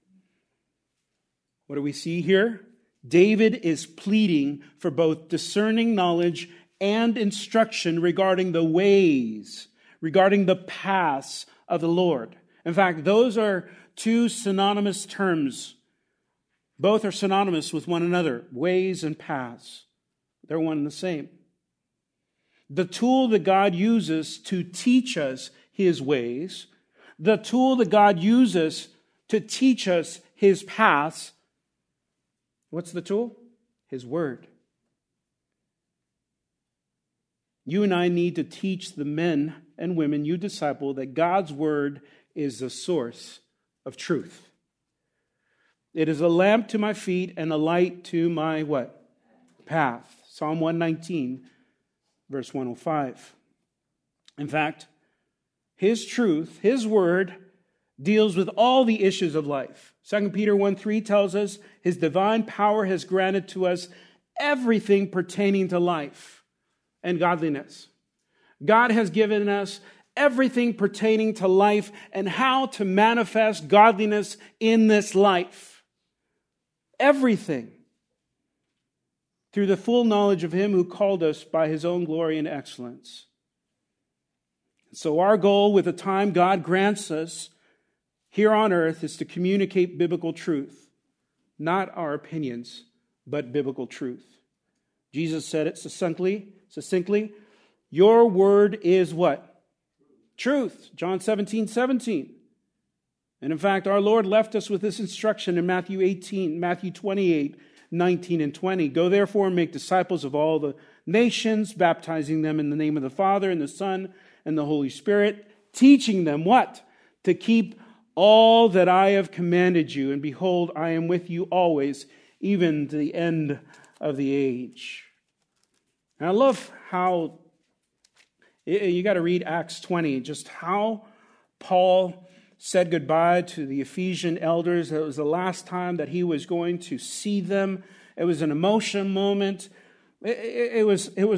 What do we see here? David is pleading for both discerning knowledge and instruction regarding the ways, regarding the paths of the Lord. In fact, those are two synonymous terms. Both are synonymous with one another, ways and paths. They're one and the same. The tool that God uses to teach us His ways, the tool that God uses to teach us His paths, what's the tool? His Word. You and I need to teach the men and women you disciple that God's Word is the source of truth. It is a lamp to my feet and a light to my what? Path. Psalm 119, verse 105. In fact, His truth, His Word, deals with all the issues of life. 2 Peter 1:3 tells us His divine power has granted to us everything pertaining to life and godliness. God has given us everything pertaining to life and how to manifest godliness in this life. Everything. Through the full knowledge of Him who called us by His own glory and excellence. So our goal with the time God grants us here on earth is to communicate biblical truth. Not our opinions, but biblical truth. Jesus said it succinctly, your word is what? Truth. John 17:17. And in fact, our Lord left us with this instruction in Matthew 28, 19 and 20. Go therefore and make disciples of all the nations, baptizing them in the name of the Father and the Son and the Holy Spirit, teaching them what? To keep all that I have commanded you. And behold, I am with you always, even to the end of the age. And I love how, you got to read Acts 20, just how Paul said goodbye to the Ephesian elders. It was the last time that he was going to see them. It was an emotional moment. It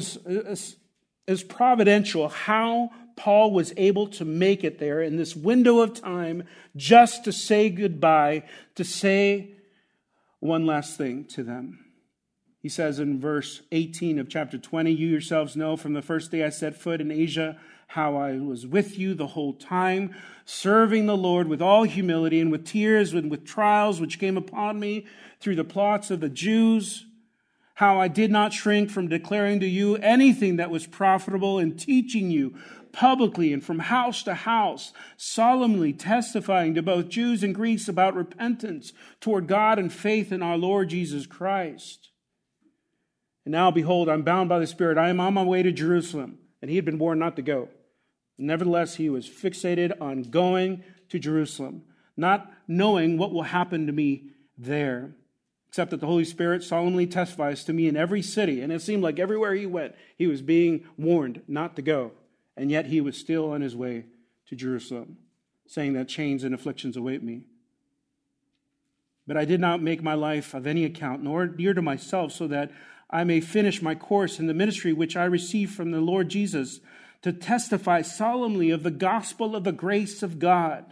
was providential how Paul was able to make it there in this window of time just to say goodbye, to say one last thing to them. He says in verse 18 of chapter 20, you yourselves know from the first day I set foot in Asia how I was with you the whole time, serving the Lord with all humility and with tears and with trials which came upon me through the plots of the Jews, how I did not shrink from declaring to you anything that was profitable in teaching you publicly and from house to house, solemnly testifying to both Jews and Greeks about repentance toward God and faith in our Lord Jesus Christ. And now, behold, I'm bound by the Spirit. I am on my way to Jerusalem. And he had been warned not to go. Nevertheless, he was fixated on going to Jerusalem, not knowing what will happen to me there, except that the Holy Spirit solemnly testifies to me in every city. And it seemed like everywhere he went, he was being warned not to go. And yet he was still on his way to Jerusalem, saying that chains and afflictions await me. But I did not make my life of any account, nor dear to myself, so that I may finish my course in the ministry which I received from the Lord Jesus, to testify solemnly of the gospel of the grace of God.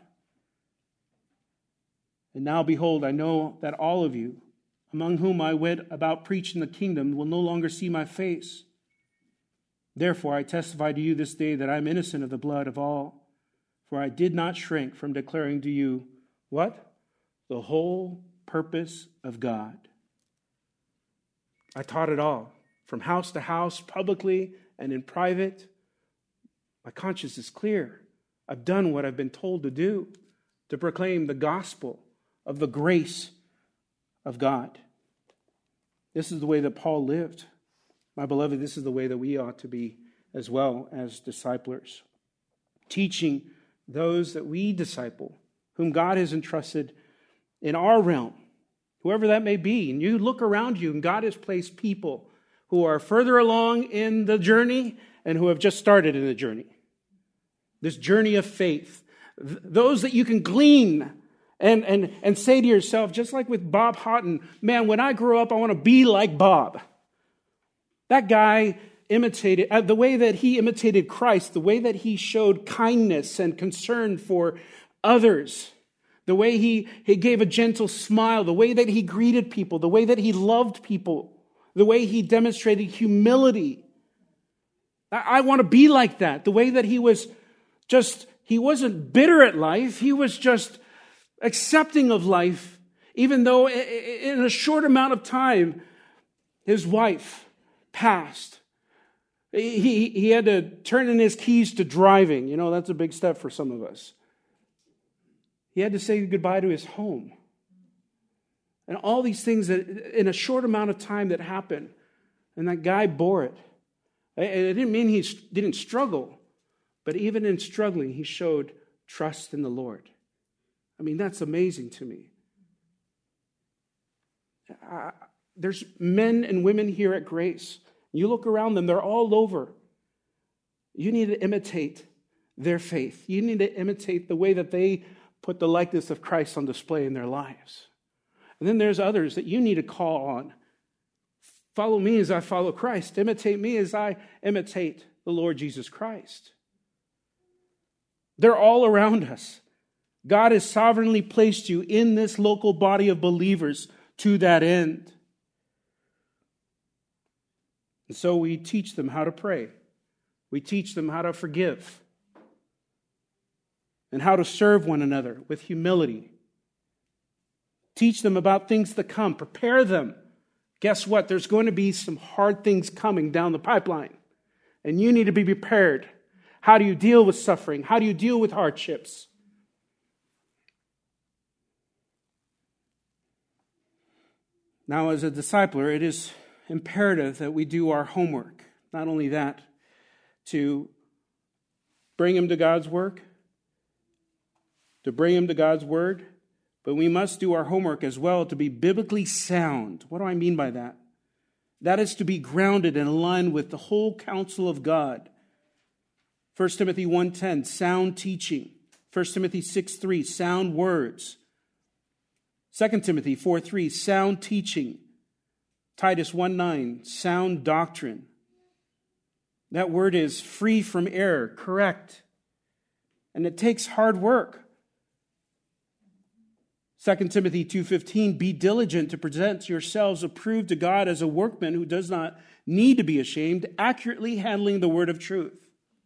And now, behold, I know that all of you, among whom I went about preaching the kingdom, will no longer see my face. Therefore, I testify to you this day that I am innocent of the blood of all, for I did not shrink from declaring to you, what? The whole purpose of God. I taught it all, from house to house, publicly and in private. My conscience is clear. I've done what I've been told to do, to proclaim the gospel of the grace of God. This is the way that Paul lived. My beloved, this is the way that we ought to be as well as disciplers. Teaching those that we disciple, whom God has entrusted in our realm, whoever that may be. And you look around you and God has placed people who are further along in the journey and who have just started in the journey. This journey of faith. Those that you can glean and say to yourself, just like with Bob Houghton, man, when I grow up, I want to be like Bob. That guy imitated, the way that he imitated Christ, the way that he showed kindness and concern for others, the way he gave a gentle smile, the way that he greeted people, the way that he loved people, the way he demonstrated humility. I want to be like that. The way that he wasn't bitter at life. He was just accepting of life, even though in a short amount of time, his wife passed. He had to turn in his keys to driving. You know, that's a big step for some of us. He had to say goodbye to his home. And all these things that in a short amount of time that happened. And that guy bore it. It didn't mean he didn't struggle. But even in struggling, he showed trust in the Lord. I mean, that's amazing to me. There's men and women here at Grace. You look around them, they're all over. You need to imitate their faith. You need to imitate the way that they put the likeness of Christ on display in their lives. And then there's others that you need to call on. Follow me as I follow Christ. Imitate me as I imitate the Lord Jesus Christ. They're all around us. God has sovereignly placed you in this local body of believers to that end. And so we teach them how to pray. We teach them how to forgive. And how to serve one another with humility. Teach them about things to come. Prepare them. Guess what? There's going to be some hard things coming down the pipeline. And you need to be prepared. How do you deal with suffering? How do you deal with hardships? Now, as a discipler, it is imperative that we do our homework. Not only that, to bring him to God's work, to bring him to God's word, but we must do our homework as well to be biblically sound. What do I mean by that? That is to be grounded and aligned with the whole counsel of God. 1 Timothy 1:10, sound teaching. 1 Timothy 6:3, sound words. 2 Timothy 4:3, sound teaching. Titus 1:9, sound doctrine. That word is free from error, correct. And it takes hard work. 2 Timothy 2:15, be diligent to present yourselves approved to God as a workman who does not need to be ashamed, accurately handling the word of truth.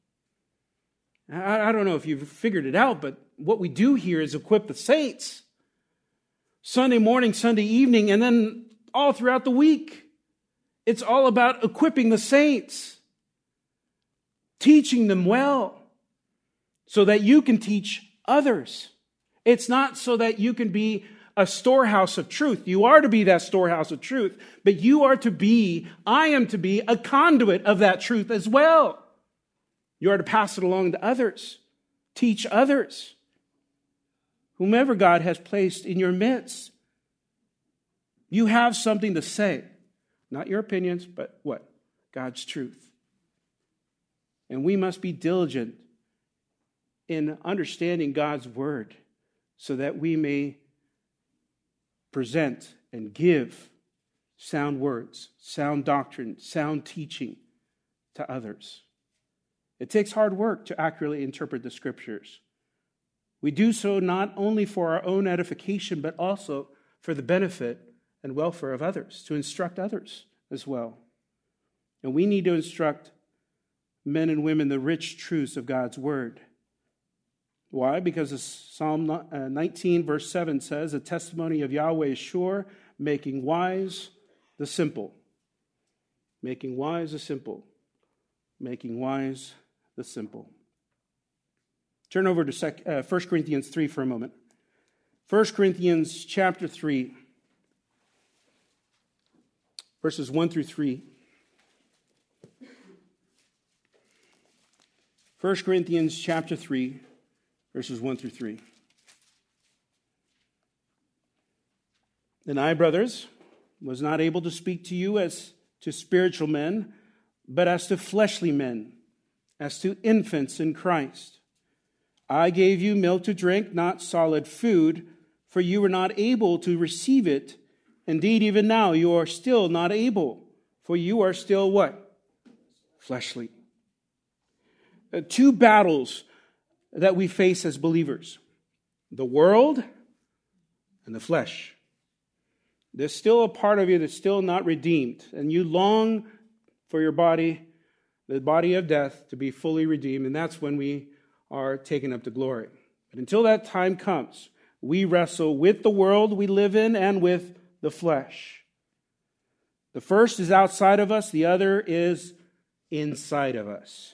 I don't know if you've figured it out, but what we do here is equip the saints. Sunday morning, Sunday evening, and then all throughout the week. It's all about equipping the saints, teaching them well, so that you can teach others. It's not so that you can be a storehouse of truth. You are to be that storehouse of truth, but I am to be a conduit of that truth as well. You are to pass it along to others, teach others, whomever God has placed in your midst. You have something to say, not your opinions, but what? God's truth. And we must be diligent in understanding God's word so that we may present and give sound words, sound doctrine, sound teaching to others. It takes hard work to accurately interpret the scriptures. We do so not only for our own edification, but also for the benefit and welfare of others, to instruct others as well. And we need to instruct men and women the rich truths of God's word. Why? Because as Psalm 19 verse 7 says, the testimony of Yahweh is sure, making wise the simple. Making wise the simple. Making wise the simple. Turn over to 1 Corinthians 3 for a moment. 1 Corinthians chapter 3, verses 1 through 3. 1 Corinthians chapter 3, verses 1 through 3. And I, brothers, was not able to speak to you as to spiritual men, but as to fleshly men, as to infants in Christ. I gave you milk to drink, not solid food, for you were not able to receive it. Indeed, even now you are still not able, for you are still what? Fleshly. Two battles that we face as believers: the world and the flesh. There's still a part of you that's still not redeemed, and you long for your body, the body of death, to be fully redeemed, and that's when we are taken up to glory. But until that time comes, we wrestle with the world we live in and with the flesh. The first is outside of us, the other is inside of us.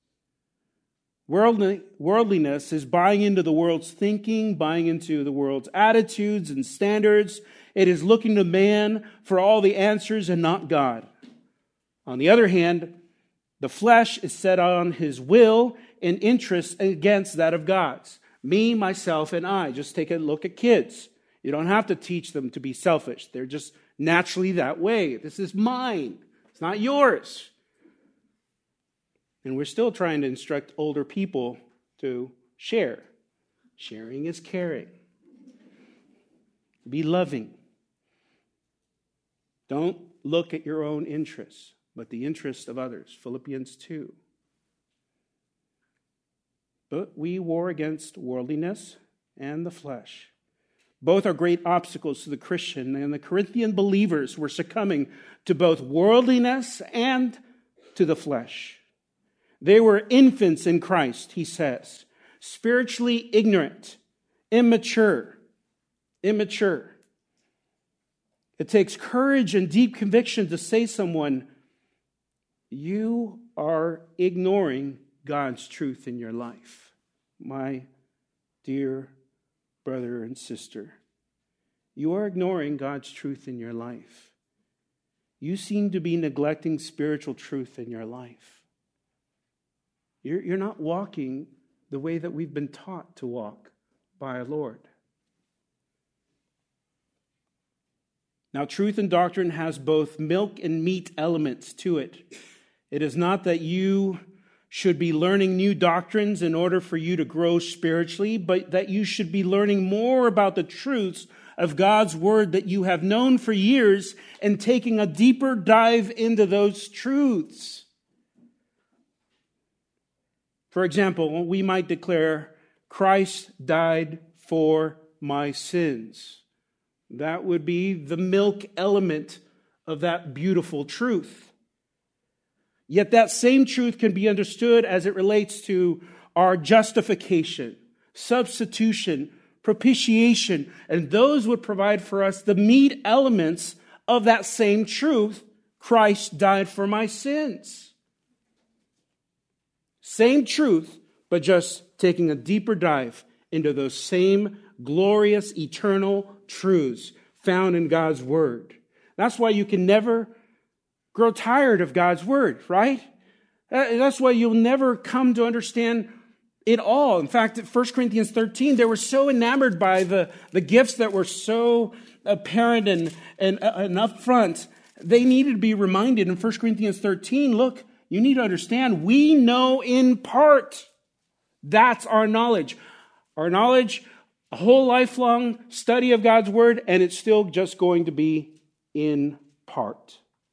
Worldliness is buying into the world's thinking, buying into the world's attitudes and standards. It is looking to man for all the answers and not God. On the other hand, the flesh is set on his will and interest against that of God's. Me, myself, and I. Just take a look at kids. You don't have to teach them to be selfish. They're just naturally that way. This is mine. It's not yours. And we're still trying to instruct older people to share. Sharing is caring. Be loving. Don't look at your own interests, but the interests of others. Philippians 2. But we war against worldliness and the flesh. Both are great obstacles to the Christian, and the Corinthian believers were succumbing to both worldliness and to the flesh. They were infants in Christ, he says, spiritually ignorant, immature. It takes courage and deep conviction to say to someone, you are ignoring God's truth in your life, my dear brother and sister. You are ignoring God's truth in your life. You seem to be neglecting spiritual truth in your life. You're not walking the way that we've been taught to walk by our Lord. Now, truth and doctrine has both milk and meat elements to it. It is not that you should be learning new doctrines in order for you to grow spiritually, but that you should be learning more about the truths of God's word that you have known for years and taking a deeper dive into those truths. For example, we might declare, Christ died for my sins. That would be the milk element of that beautiful truth. Yet that same truth can be understood as it relates to our justification, substitution, propitiation, and those would provide for us the meat elements of that same truth, Christ died for my sins. Same truth, but just taking a deeper dive into those same glorious, eternal truths found in God's Word. That's why you can never grow tired of God's Word, right? That's why you'll never come to understand it all. In fact, at 1 Corinthians 13, they were so enamored by the gifts that were so apparent and up front, they needed to be reminded in 1 Corinthians 13, look, you need to understand, we know in part. That's our knowledge. Our knowledge, a whole lifelong study of God's Word, and it's still just going to be in part.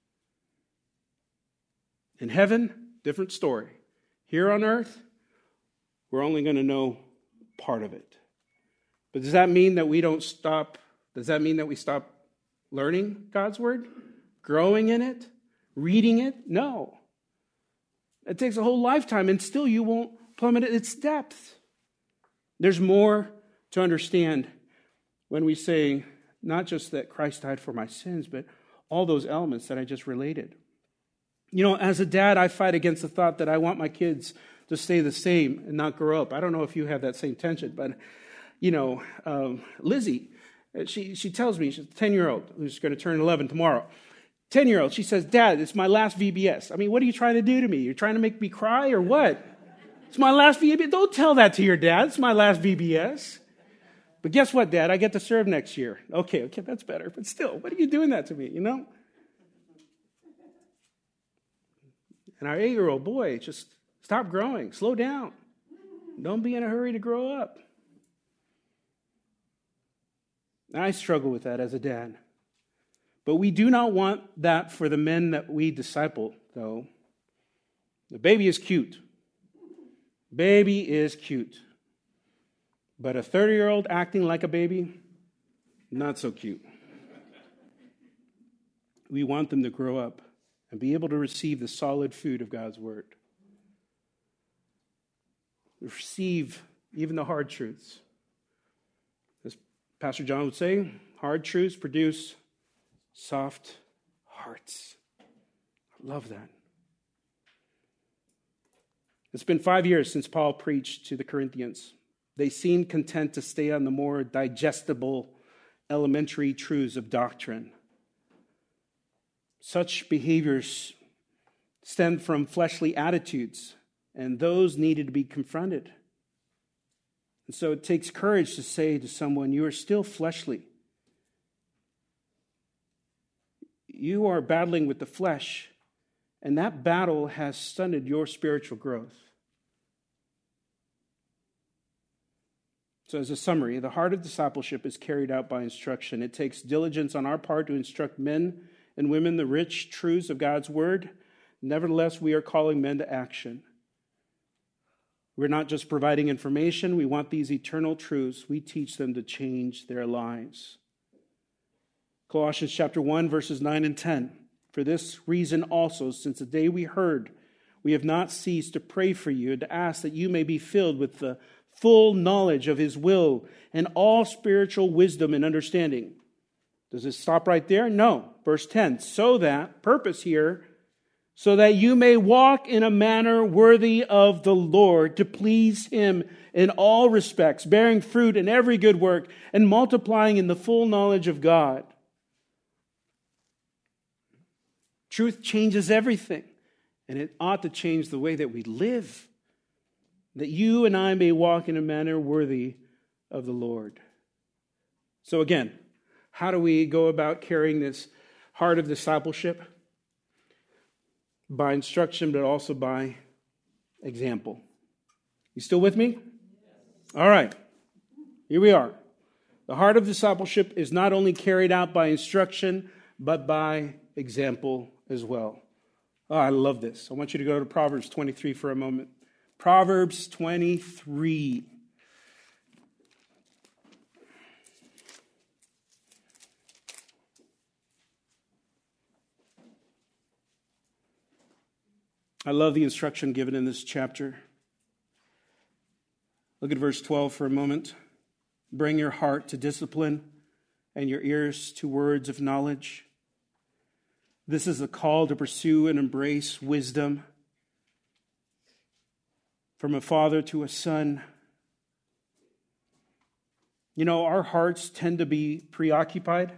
In heaven, different story. Here on earth, we're only going to know part of it. But does that mean that we don't stop? Does that mean that we stop learning God's Word? Growing in it? Reading it? No. It takes a whole lifetime, and still you won't plummet at its depth. There's more to understand when we say not just that Christ died for my sins, but all those elements that I just related. You know, as a dad, I fight against the thought that I want my kids to stay the same and not grow up. I don't know if you have that same tension, but, Lizzie, she tells me, she's a 10-year-old who's going to turn 11 tomorrow. 10-year-old, she says, Dad, it's my last VBS. I mean, what are you trying to do to me? You're trying to make me cry or what? It's my last VBS. Don't tell that to your dad. It's my last VBS. But guess what, Dad? I get to serve next year. Okay, that's better. But still, what are you doing that to me, And our 8-year-old boy, just stop growing. Slow down. Don't be in a hurry to grow up. I struggle with that as a dad. But we do not want that for the men that we disciple, though. The baby is cute. Baby is cute. But a 30-year-old acting like a baby, not so cute. We want them to grow up and be able to receive the solid food of God's Word. Receive even the hard truths. As Pastor John would say, hard truths produce soft hearts. I love that. It's been 5 years since Paul preached to the Corinthians. They seemed content to stay on the more digestible, elementary truths of doctrine. Such behaviors stemmed from fleshly attitudes, and those needed to be confronted. And so it takes courage to say to someone, you are still fleshly. You are battling with the flesh, and that battle has stunted your spiritual growth. So as a summary, the heart of discipleship is carried out by instruction. It takes diligence on our part to instruct men and women the rich truths of God's Word. Nevertheless, we are calling men to action. We're not just providing information. We want these eternal truths. We teach them to change their lives. Colossians chapter 1, verses 9 and 10. For this reason also, since the day we heard, we have not ceased to pray for you and to ask that you may be filled with the full knowledge of His will and all spiritual wisdom and understanding. Does it stop right there? No. Verse 10, purpose here, so that you may walk in a manner worthy of the Lord, to please Him in all respects, bearing fruit in every good work and multiplying in the full knowledge of God. Truth changes everything, and it ought to change the way that we live, that you and I may walk in a manner worthy of the Lord. So again, how do we go about carrying this heart of discipleship? By instruction, but also by example. You still with me? All right. Here we are. The heart of discipleship is not only carried out by instruction, but by example as well. Oh, I love this. I want you to go to Proverbs 23 for a moment. Proverbs 23. I love the instruction given in this chapter. Look at verse 12 for a moment. Bring your heart to discipline and your ears to words of knowledge. This is a call to pursue and embrace wisdom from a father to a son. You know, our hearts tend to be preoccupied.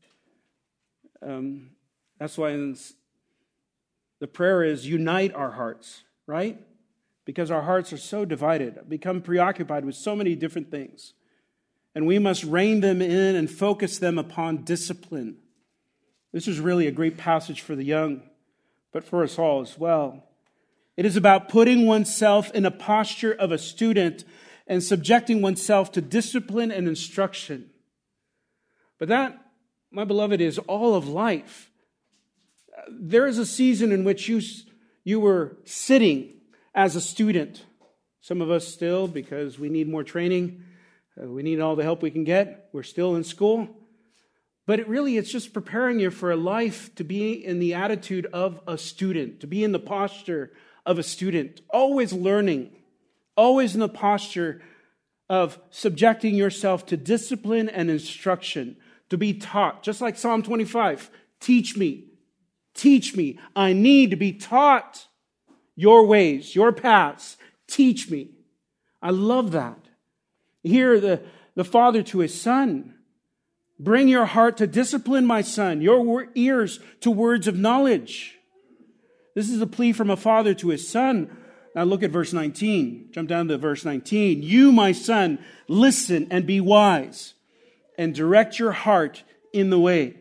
That's why the prayer is unite our hearts, right? Because our hearts are so divided, become preoccupied with so many different things. And we must rein them in and focus them upon discipline. This is really a great passage for the young, but for us all as well. It is about putting oneself in a posture of a student and subjecting oneself to discipline and instruction. But that, my beloved, is all of life. There is a season in which you were sitting as a student. Some of us still, because we need more training. We need all the help we can get. We're still in school. But it's just preparing you for a life to be in the attitude of a student, to be in the posture of a student, always learning, always in the posture of subjecting yourself to discipline and instruction, to be taught. Just like Psalm 25, teach me, I need to be taught your ways, your paths, teach me. I love that. Here, the father to his son, bring your heart to discipline, my son, your ears to words of knowledge. This is a plea from a father to his son. Now look at verse 19. Jump down to verse 19. You, my son, listen and be wise, and direct your heart in the way.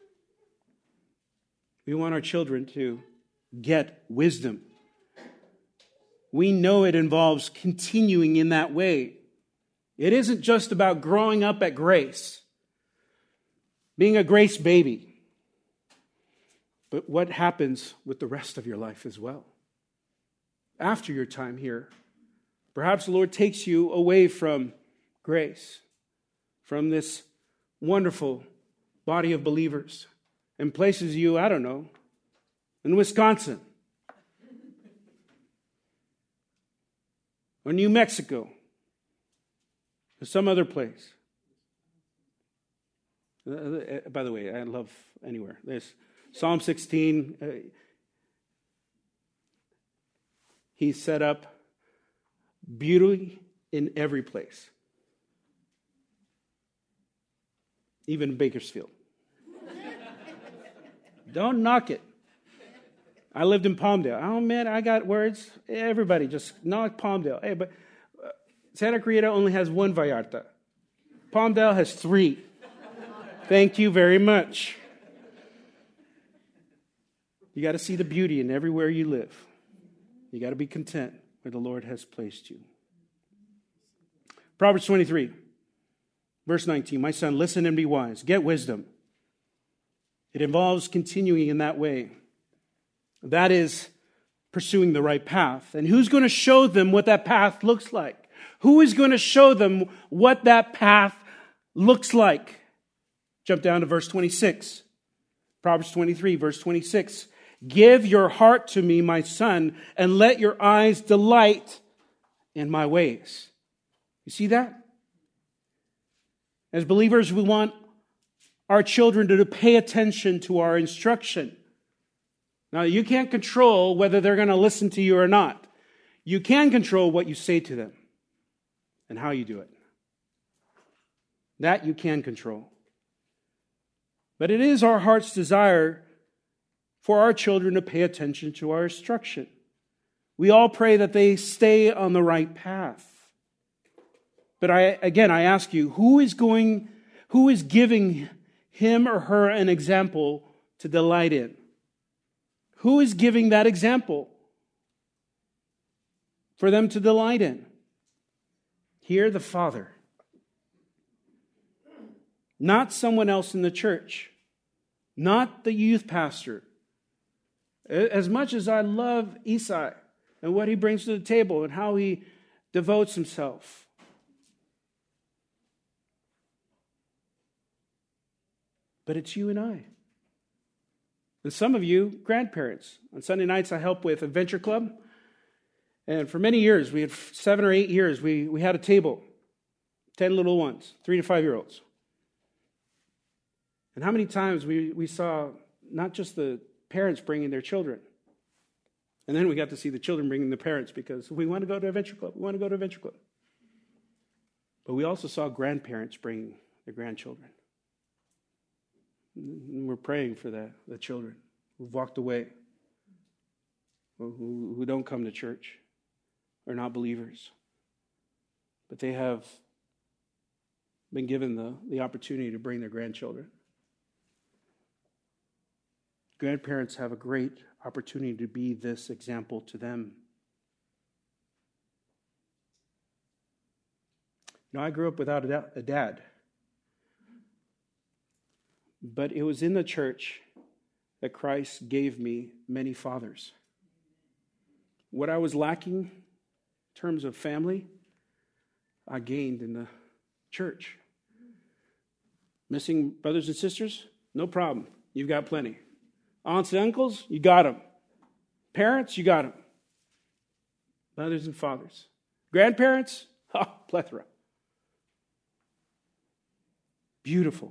We want our children to get wisdom. We know it involves continuing in that way. It isn't just about growing up at grace, being a grace baby. But what happens with the rest of your life as well? After your time here, perhaps the Lord takes you away from grace, from this wonderful body of believers, and places you, I don't know, in Wisconsin, or New Mexico, or some other place. By the way, I love anywhere. There's Psalm 16. He set up beauty in every place, even Bakersfield. Don't knock it. I lived in Palmdale. Oh, man, I got words. Everybody just knock Palmdale. Hey, but Santa Clarita only has one Vallarta. Palmdale has 3. Thank you very much. You got to see the beauty in everywhere you live. You got to be content where the Lord has placed you. Proverbs 23, verse 19. My son, listen and be wise. Get wisdom. It involves continuing in that way. That is pursuing the right path. And who's going to show them what that path looks like? Who is going to show them what that path looks like? Jump down to verse 26. Proverbs 23, verse 26. Give your heart to me, my son, and let your eyes delight in my ways. You see that? As believers, we want our children to pay attention to our instruction. Now, you can't control whether they're going to listen to you or not. You can control what you say to them and how you do it. That you can control. But it is our heart's desire for our children to pay attention to our instruction. We all pray that they stay on the right path. But I ask you, who is giving him or her an example to delight in? Who is giving that example for them to delight in? Here, the Father. Not someone else in the church. Not the youth pastor. As much as I love Isai and what he brings to the table and how he devotes himself. But it's you and I. And some of you, grandparents. On Sunday nights, I help with Adventure Club. And for many years, we had 7 or 8 years, we had a table. 10 little ones, 3 to 5-year-olds. And how many times we saw not just the parents bringing their children. And then we got to see the children bringing the parents because we want to go to Adventure Club. We want to go to Adventure Club. But we also saw grandparents bringing their grandchildren. And we're praying for the children who've walked away, who don't come to church, are not believers. But they have been given the opportunity to bring their grandchildren. Grandparents have a great opportunity to be this example to them. You know, I grew up without a dad. But it was in the church that Christ gave me many fathers. What I was lacking in terms of family, I gained in the church. Missing brothers and sisters? No problem. You've got plenty. Aunts and uncles? You got them. Parents? You got them. Mothers and fathers. Grandparents? Plethora. Beautiful.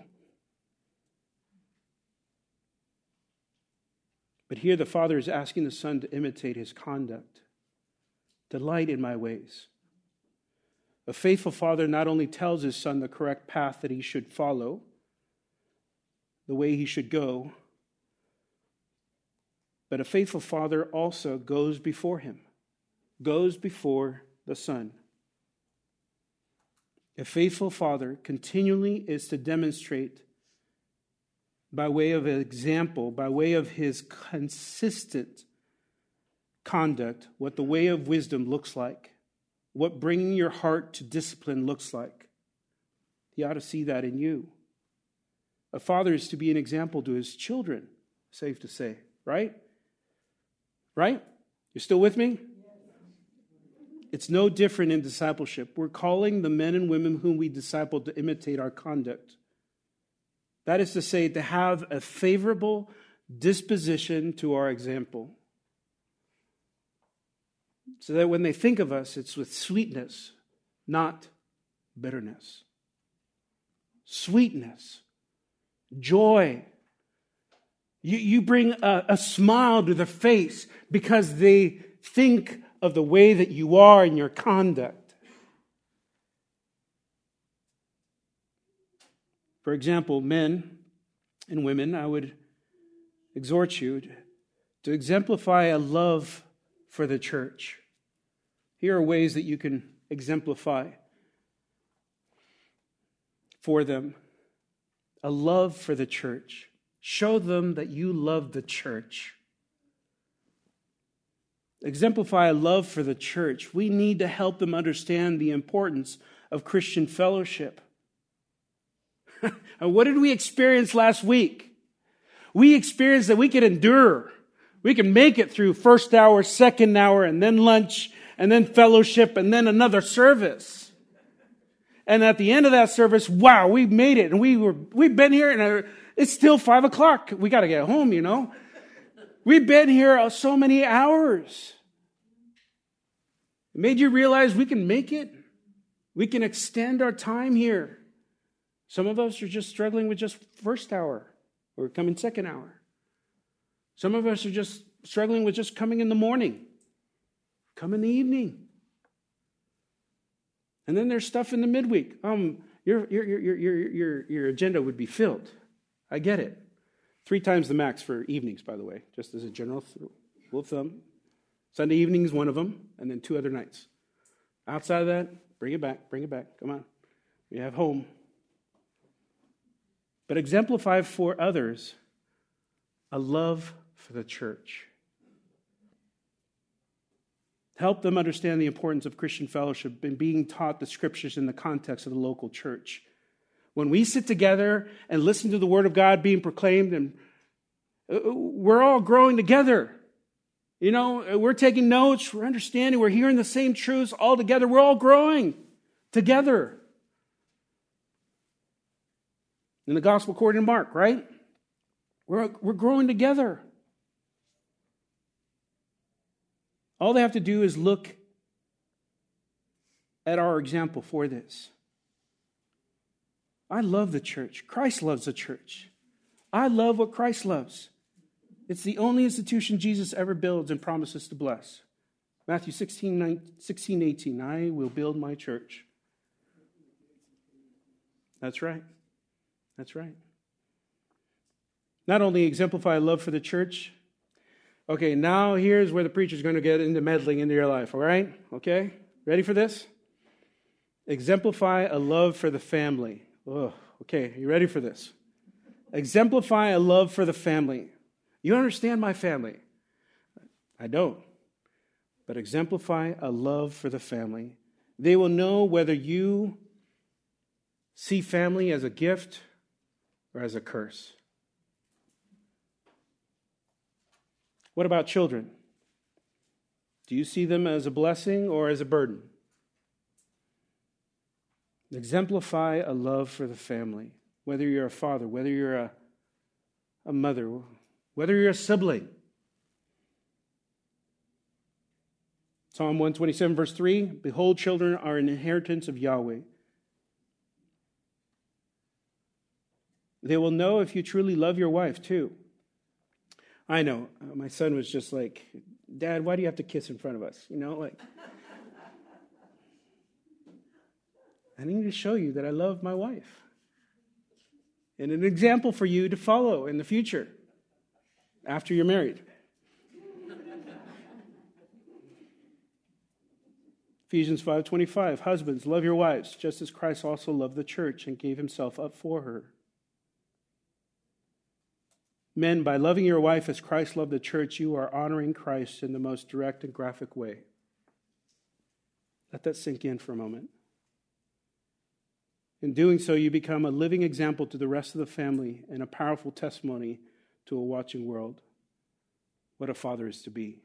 But here the Father is asking the Son to imitate his conduct. Delight in my ways. A faithful father not only tells his son the correct path that he should follow, the way he should go, but a faithful father also goes before him, goes before the son. A faithful father continually is to demonstrate by way of an example, by way of his consistent conduct, what the way of wisdom looks like, what bringing your heart to discipline looks like. He ought to see that in you. A father is to be an example to his children, safe to say, right? Right? You're still with me? It's no different in discipleship. We're calling the men and women whom we disciple to imitate our conduct. That is to say, to have a favorable disposition to our example. So that when they think of us, it's with sweetness, not bitterness. Sweetness, joy. You bring a smile to their face because they think of the way that you are in your conduct. For example, men and women, I would exhort you to exemplify a love for the church. Here are ways that you can exemplify for them a love for the church. Show them that you love the church. Exemplify a love for the church. We need to help them understand the importance of Christian fellowship. And what did we experience last week? We experienced that we can endure. We can make it through first hour, second hour, and then lunch, and then fellowship, and then another service. And at the end of that service, wow, we made it. And we've been here, and it's still 5 o'clock. We got to get home, you know. We've been here so many hours. It made you realize we can make it. We can extend our time here. Some of us are just struggling with just first hour or coming second hour. Some of us are just struggling with just coming in the morning, come in the evening. And then there's stuff in the midweek. Your agenda would be filled. I get it. 3 times the max for evenings, by the way, just as a general rule of thumb. Sunday evening is one of them, and then 2 other nights. Outside of that, bring it back. Come on. We have home. But exemplify for others a love for the church. Help them understand the importance of Christian fellowship and being taught the scriptures in the context of the local church. When we sit together and listen to the word of God being proclaimed, and we're all growing together. You know, we're taking notes, we're understanding, we're hearing the same truths all together. We're all growing together. In the gospel according to Mark, right? We're growing together. All they have to do is look at our example for this. I love the church. Christ loves the church. I love what Christ loves. It's the only institution Jesus ever builds and promises to bless. Matthew 16:18, I will build my church. That's right. That's right. Not only exemplify love for the church. Okay, now here's where the preacher's going to get into meddling into your life, all right? Okay? Ready for this? Exemplify a love for the family. Oh, okay, you ready for this? Exemplify a love for the family. You understand my family? I don't. But exemplify a love for the family. They will know whether you see family as a gift or as a curse. What about children? Do you see them as a blessing or as a burden? Exemplify a love for the family. Whether you're a father, whether you're a mother, whether you're a sibling. Psalm 127, verse 3, behold, children are an inheritance of Yahweh. They will know if you truly love your wife, too. I know, my son was just like, Dad, why do you have to kiss in front of us? You know, like, I need to show you that I love my wife. And an example for you to follow in the future, after you're married. Ephesians 5:25, husbands, love your wives, just as Christ also loved the church and gave himself up for her. Men, by loving your wife as Christ loved the church, you are honoring Christ in the most direct and graphic way. Let that sink in for a moment. In doing so, you become a living example to the rest of the family and a powerful testimony to a watching world. What a father is to be.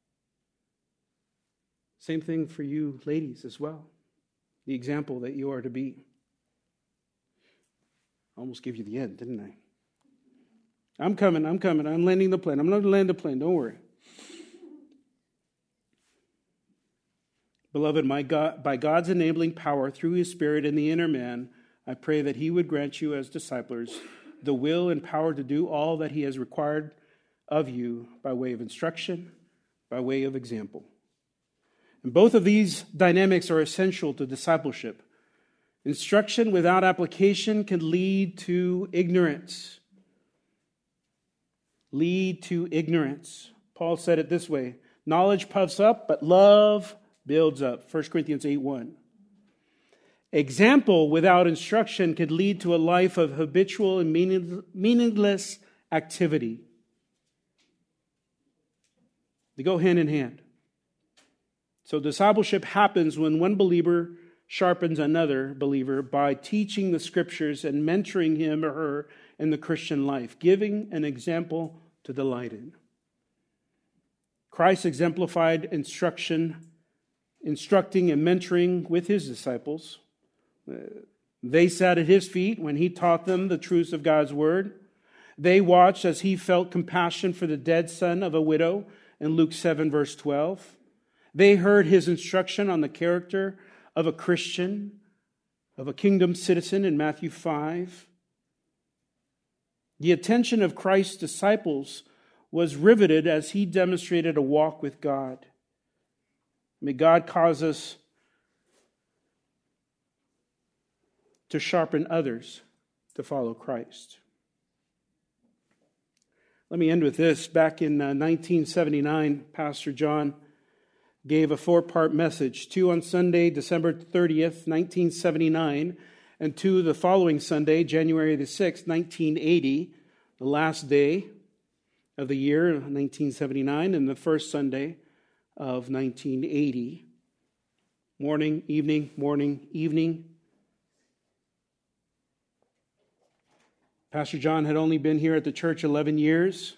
Same thing for you ladies as well. The example that you are to be. I almost gave you the end, didn't I? I'm coming. I'm landing the plane. I'm going to land the plane. Don't worry. Beloved, by God's enabling power through his Spirit in the inner man, I pray that he would grant you as disciples the will and power to do all that he has required of you by way of instruction, by way of example. And both of these dynamics are essential to discipleship. Instruction without application can lead to ignorance. Lead to ignorance. Paul said it this way, knowledge puffs up, but love builds up. 1 Corinthians 8:1. Example without instruction could lead to a life of habitual and meaningless activity. They go hand in hand. So discipleship happens when one believer sharpens another believer by teaching the scriptures and mentoring him or her in the Christian life, giving an example to delight in. Christ exemplified instructing and mentoring with his disciples. They sat at his feet when he taught them the truths of God's word. They watched as he felt compassion for the dead son of a widow in Luke 7, verse 12. They heard his instruction on the character of a Christian, of a kingdom citizen in Matthew 5. The attention of Christ's disciples was riveted as he demonstrated a walk with God. May God cause us to sharpen others to follow Christ. Let me end with this. Back in 1979, Pastor John gave a 4-part message, 2 on Sunday, December 30th, 1979, and 2 the following Sunday, January the 6th, 1980, the last day of the year, 1979, and the first Sunday of 1980. Morning, evening. Pastor John had only been here at the church 11 years,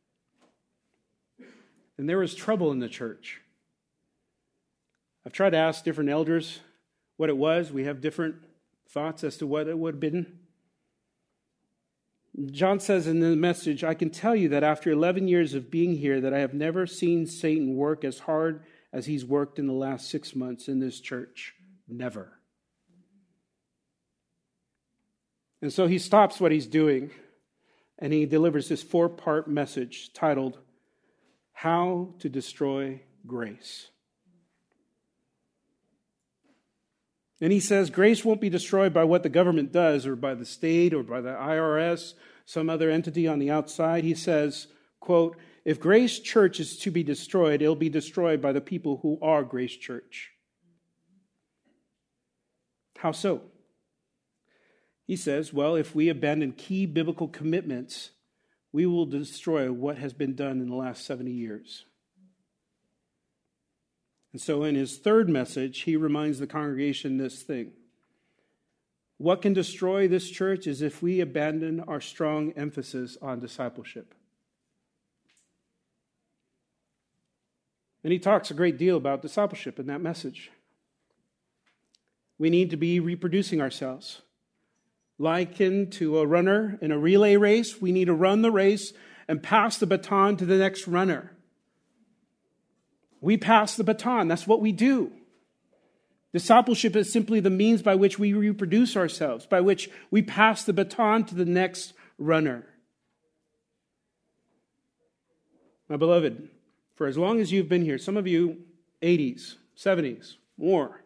and there was trouble in the church. I've tried to ask different elders what it was. We have different thoughts as to what it would have been. John says in the message, I can tell you that after 11 years of being here that I have never seen Satan work as hard as he's worked in the last 6 months in this church. Never. And so he stops what he's doing. and he delivers this 4-part message titled, How to Destroy Grace. And he says grace won't be destroyed by what the government does or by the state or by the IRS, some other entity on the outside. He says, quote, if Grace Church is to be destroyed, it'll be destroyed by the people who are Grace Church. How so? He says, well, if we abandon key biblical commitments, we will destroy what has been done in the last 70 years. And so in his third message, he reminds the congregation this thing. What can destroy this church is if we abandon our strong emphasis on discipleship. And he talks a great deal about discipleship in that message. We need to be reproducing ourselves. Likened to a runner in a relay race, we need to run the race and pass the baton to the next runner. We pass the baton. That's what we do. Discipleship is simply the means by which we reproduce ourselves, by which we pass the baton to the next runner. My beloved, for as long as you've been here, some of you 80s, 70s, more,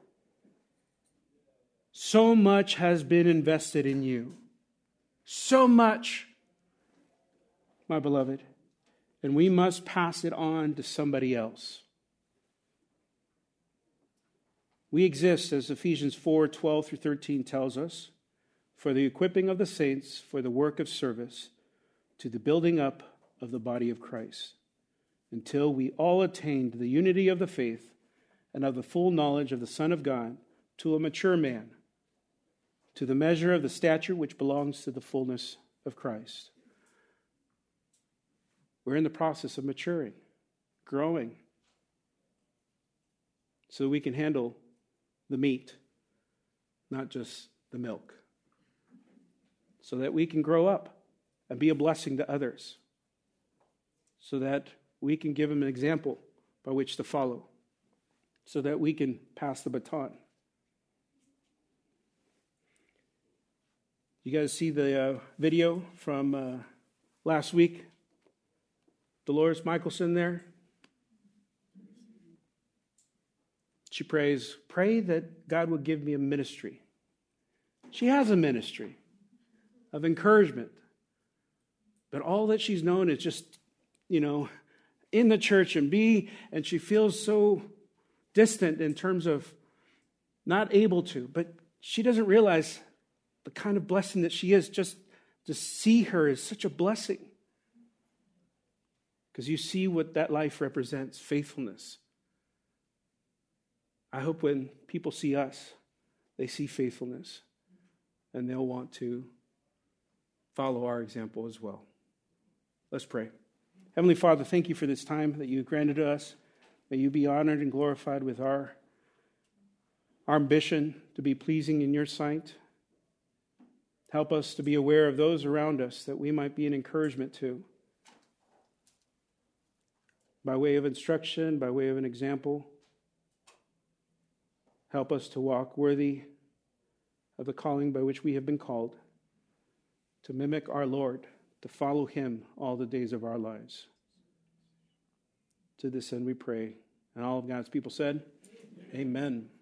so much has been invested in you. So much, my beloved. And we must pass it on to somebody else. We exist, as Ephesians 4:12-13 tells us, for the equipping of the saints, for the work of service, to the building up of the body of Christ, until we all attain to the unity of the faith and of the full knowledge of the Son of God, to a mature man, to the measure of the stature which belongs to the fullness of Christ. We're in the process of maturing, growing, so we can handle the meat, not just the milk, so that we can grow up and be a blessing to others, so that we can give them an example by which to follow, so that we can pass the baton. You guys see the video from last week? Dolores Michelson there. She prays, pray that God will give me a ministry. She has a ministry of encouragement. But all that she's known is just, in the church and she feels so distant in terms of not able to. But she doesn't realize the kind of blessing that she is. Just to see her is such a blessing. Because you see what that life represents, faithfulness. I hope when people see us, they see faithfulness, and they'll want to follow our example as well. Let's pray. Heavenly Father, thank you for this time that you granted us. May you be honored and glorified with our ambition to be pleasing in your sight. Help us to be aware of those around us that we might be an encouragement to, by way of instruction, by way of an example. Help us to walk worthy of the calling by which we have been called, to mimic our Lord, to follow him all the days of our lives. To this end we pray. And all of God's people said, Amen.